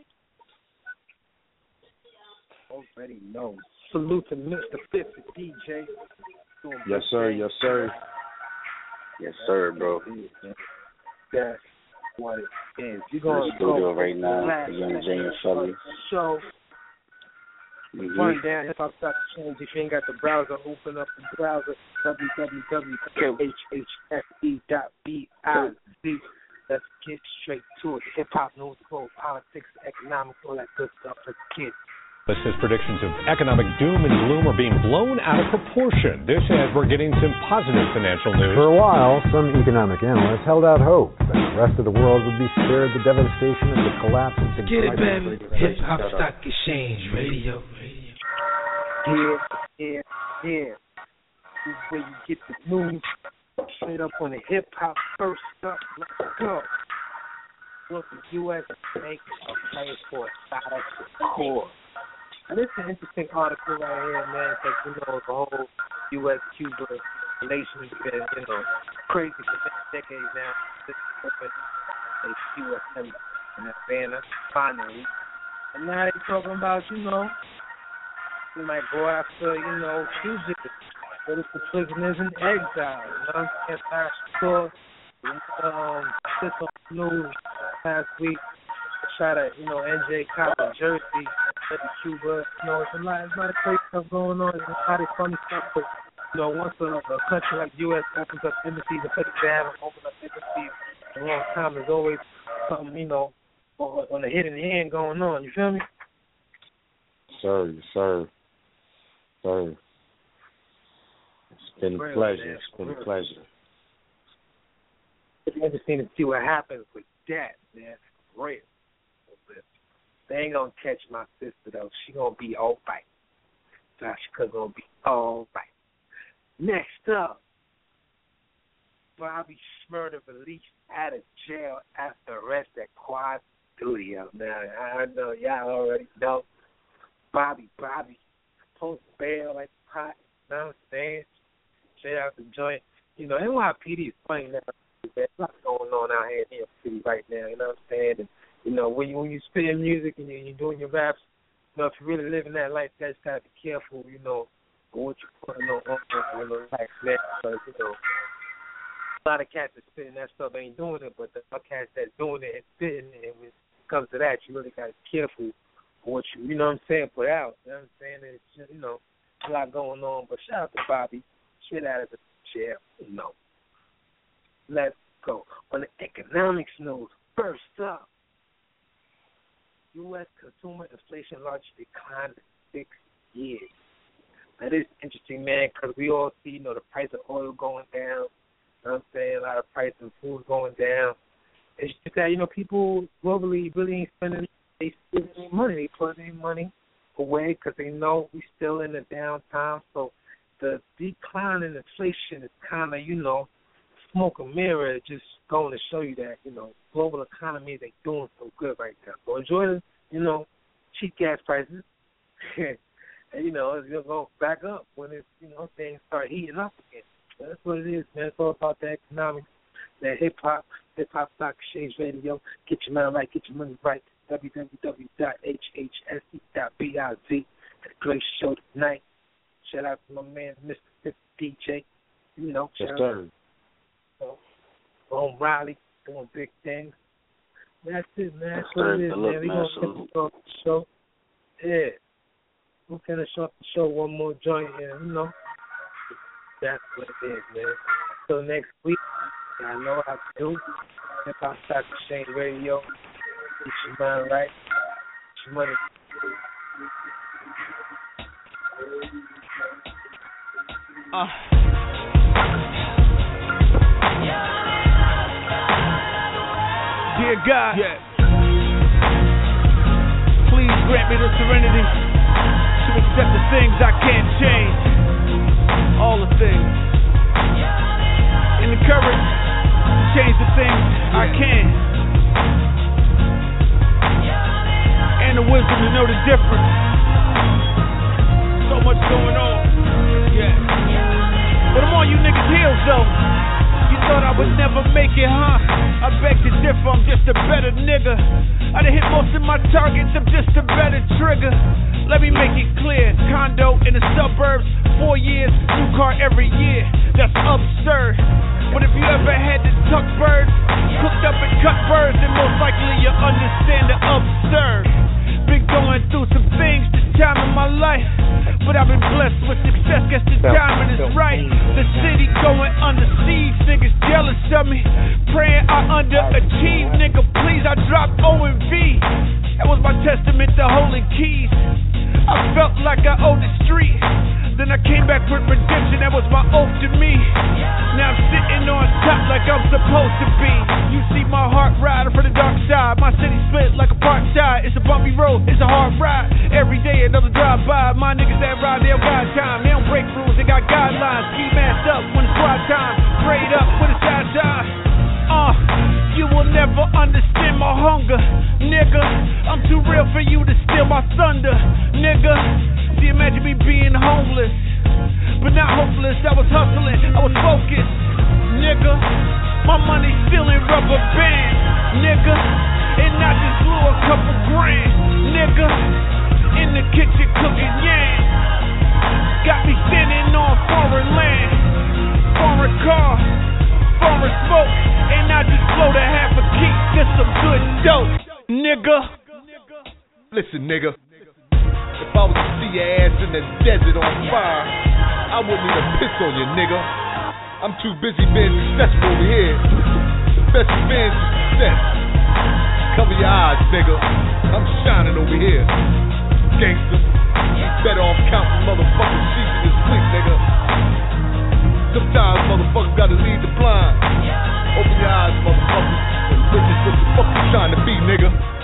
Already know. Salute to Mister fifty D J. Doing Yes, big sir. things. Yes, sir. Yes, sir, bro. That's what it is. You're In going the to studio go right now. last Young Jay and Sully. show. Mm-hmm. Run down Hip Hop Stock Exchange. If you ain't got the browser, open up the browser. w w w dot h h f e dot biz. Let's get straight to it. Hip hop, news, flow, politics, economics, all that good stuff for the kids. His predictions of economic doom and gloom are being blown out of proportion. This as we're getting some positive financial news. For a while, some economic analysts held out hope that the rest of the world would be spared the devastation of the collapse of the Get it, baby. Hip Hop Stock Exchange Radio. Yeah, yeah, yeah. This is where you get the news straight up on the hip hop. First up, let's go. Look, the U S makes a play for status quo. And this is an interesting article right here, man, because, you know, the whole U S Cuba relations been, you know, crazy for decades now. This opened a U S embassy in Havana, finally. And now they're talking about, you know, we might go after, you know, fugitives, political prisoners in exile. You know what I'm saying? I saw um, this on the news last week. Shot at, you know, N J Cop in Jersey, Cuba. You know, it's a lot, it's a lot of crazy stuff going on. There's a lot of funny stuff. But, you know, once a, a country like the U S opens up embassies, the places they haven't opened up embassies in a long time, there's always something, you know, on, on the hidden hand going on. You feel me? Sir, yes, sir. Sir. It's been a pleasure. It's been a pleasure. It's interesting to see what happens with that, man. Real. They ain't gonna catch my sister though. She gonna be all right. Joshua gonna be all right. Next up, Bobby Shmurda released out of jail after arrest at Quad Studio. Now I know y'all already know Bobby. Bobby post bail like pot. You know what I'm saying? Straight out the joint. You know N Y P D is funny now. There's a lot going on out here in New York City right now. You know what I'm saying? And, you know, when you when you spit in music and you, you're doing your raps, you know, if you're really living that life, you just gotta be careful, you know, what you're putting on on your life, man. Because, you know, a lot of cats that spitting that stuff ain't doing it, but the other cats that's doing it and spitting it, and when it comes to that, you really gotta be careful for what you, you know what I'm saying, put out. You know what I'm saying? It's just, you know, a lot going on. But shout out to Bobby, straight out of the jail, you know. Let's go. On the economics news, first up, U S consumer inflation largely declined in six years. That is interesting, man, because we all see, you know, the price of oil going down. You know what I'm saying? A lot of price of food going down. It's just that, you know, people globally really ain't spending they spending any money. They put their money away because they know we're still in the downtime. So the decline in inflation is kind of, you know, smoke and mirror, just going to show you that, you know, global economies ain't doing so good right now. So enjoy the, you know, cheap gas prices. And, you know, it's going to go back up when it's, you know, things start heating up again. So that's what it is, man. It's all about that economics, that hip-hop, hip-hop stock exchange radio. Get your mind right, get your money right. w w w dot h h s e dot biz. Had a great show tonight. Shout out to my man, Mister fifty D J. You know, yes, shout sir. out to Rome Riley doing big things. That's it, man. That's what it is, man. We're going to finish off the show. Yeah. We'll finish off the show one more joint, and, you know, that's what it is, man. Till next week, I know how to do. Hip Hop Stock Exchange Radio. Get your mind right. Get your money. Uh. Dear God, yeah. Please grant me the serenity to accept the things I can't change, all the things, and the courage to change the things I can, and the wisdom to know the difference. So much going on, yeah. But I'm on you niggas' heels though. You thought I would never make it, huh? I beg to differ, I'm just a better nigga. I done hit most of my targets, I'm just a better trigger. Let me make it clear, condo in the suburbs, four years, new car every year. That's absurd. But if you ever had to tuck birds, cooked up and cut birds, then most likely you'll understand the absurd. Been going through some things this time in my life, but I've been blessed with success, guess the timing is right. The city going under siege, niggas jealous of me, praying I underachieve, nigga please, I dropped O and V. That was my testament to holding keys. I felt like I owed the street, then I came back with redemption, that was my oath to me. Now I'm sitting on top like I'm supposed to be. You see my heart riding for the dark side, my city split like a park side. It's a bumpy road, it's a hard ride, every day another drive-by. My niggas that ride, they don't got time, they don't break rules, they got guidelines. Ski masked up when it's squad time, prayed up when it's side time. Uh, you will never understand my hunger, nigga. I'm too real for you to steal my thunder, nigga. See, imagine me being homeless, but not hopeless. I was hustling, I was focused, nigga. My money still in rubber bands, nigga. And I just blew a couple grand, nigga. In the kitchen cooking yams. Got me standing on foreign land, foreign car, foreign smoke, and I just blowed a half a key, just some good dope, nigga. Listen, nigga. If I was to see your ass in the desert on fire, I wouldn't even piss on you, nigga. I'm too busy being successful over here. The best revenge is success. Cover your eyes, nigga. I'm shining over here. Gangster, you better off counting motherfucking sheep in your sleep, nigga. Sometimes motherfuckers gotta lead the blind. Open your eyes, motherfucker, and look at what the fuck you trying to be, nigga.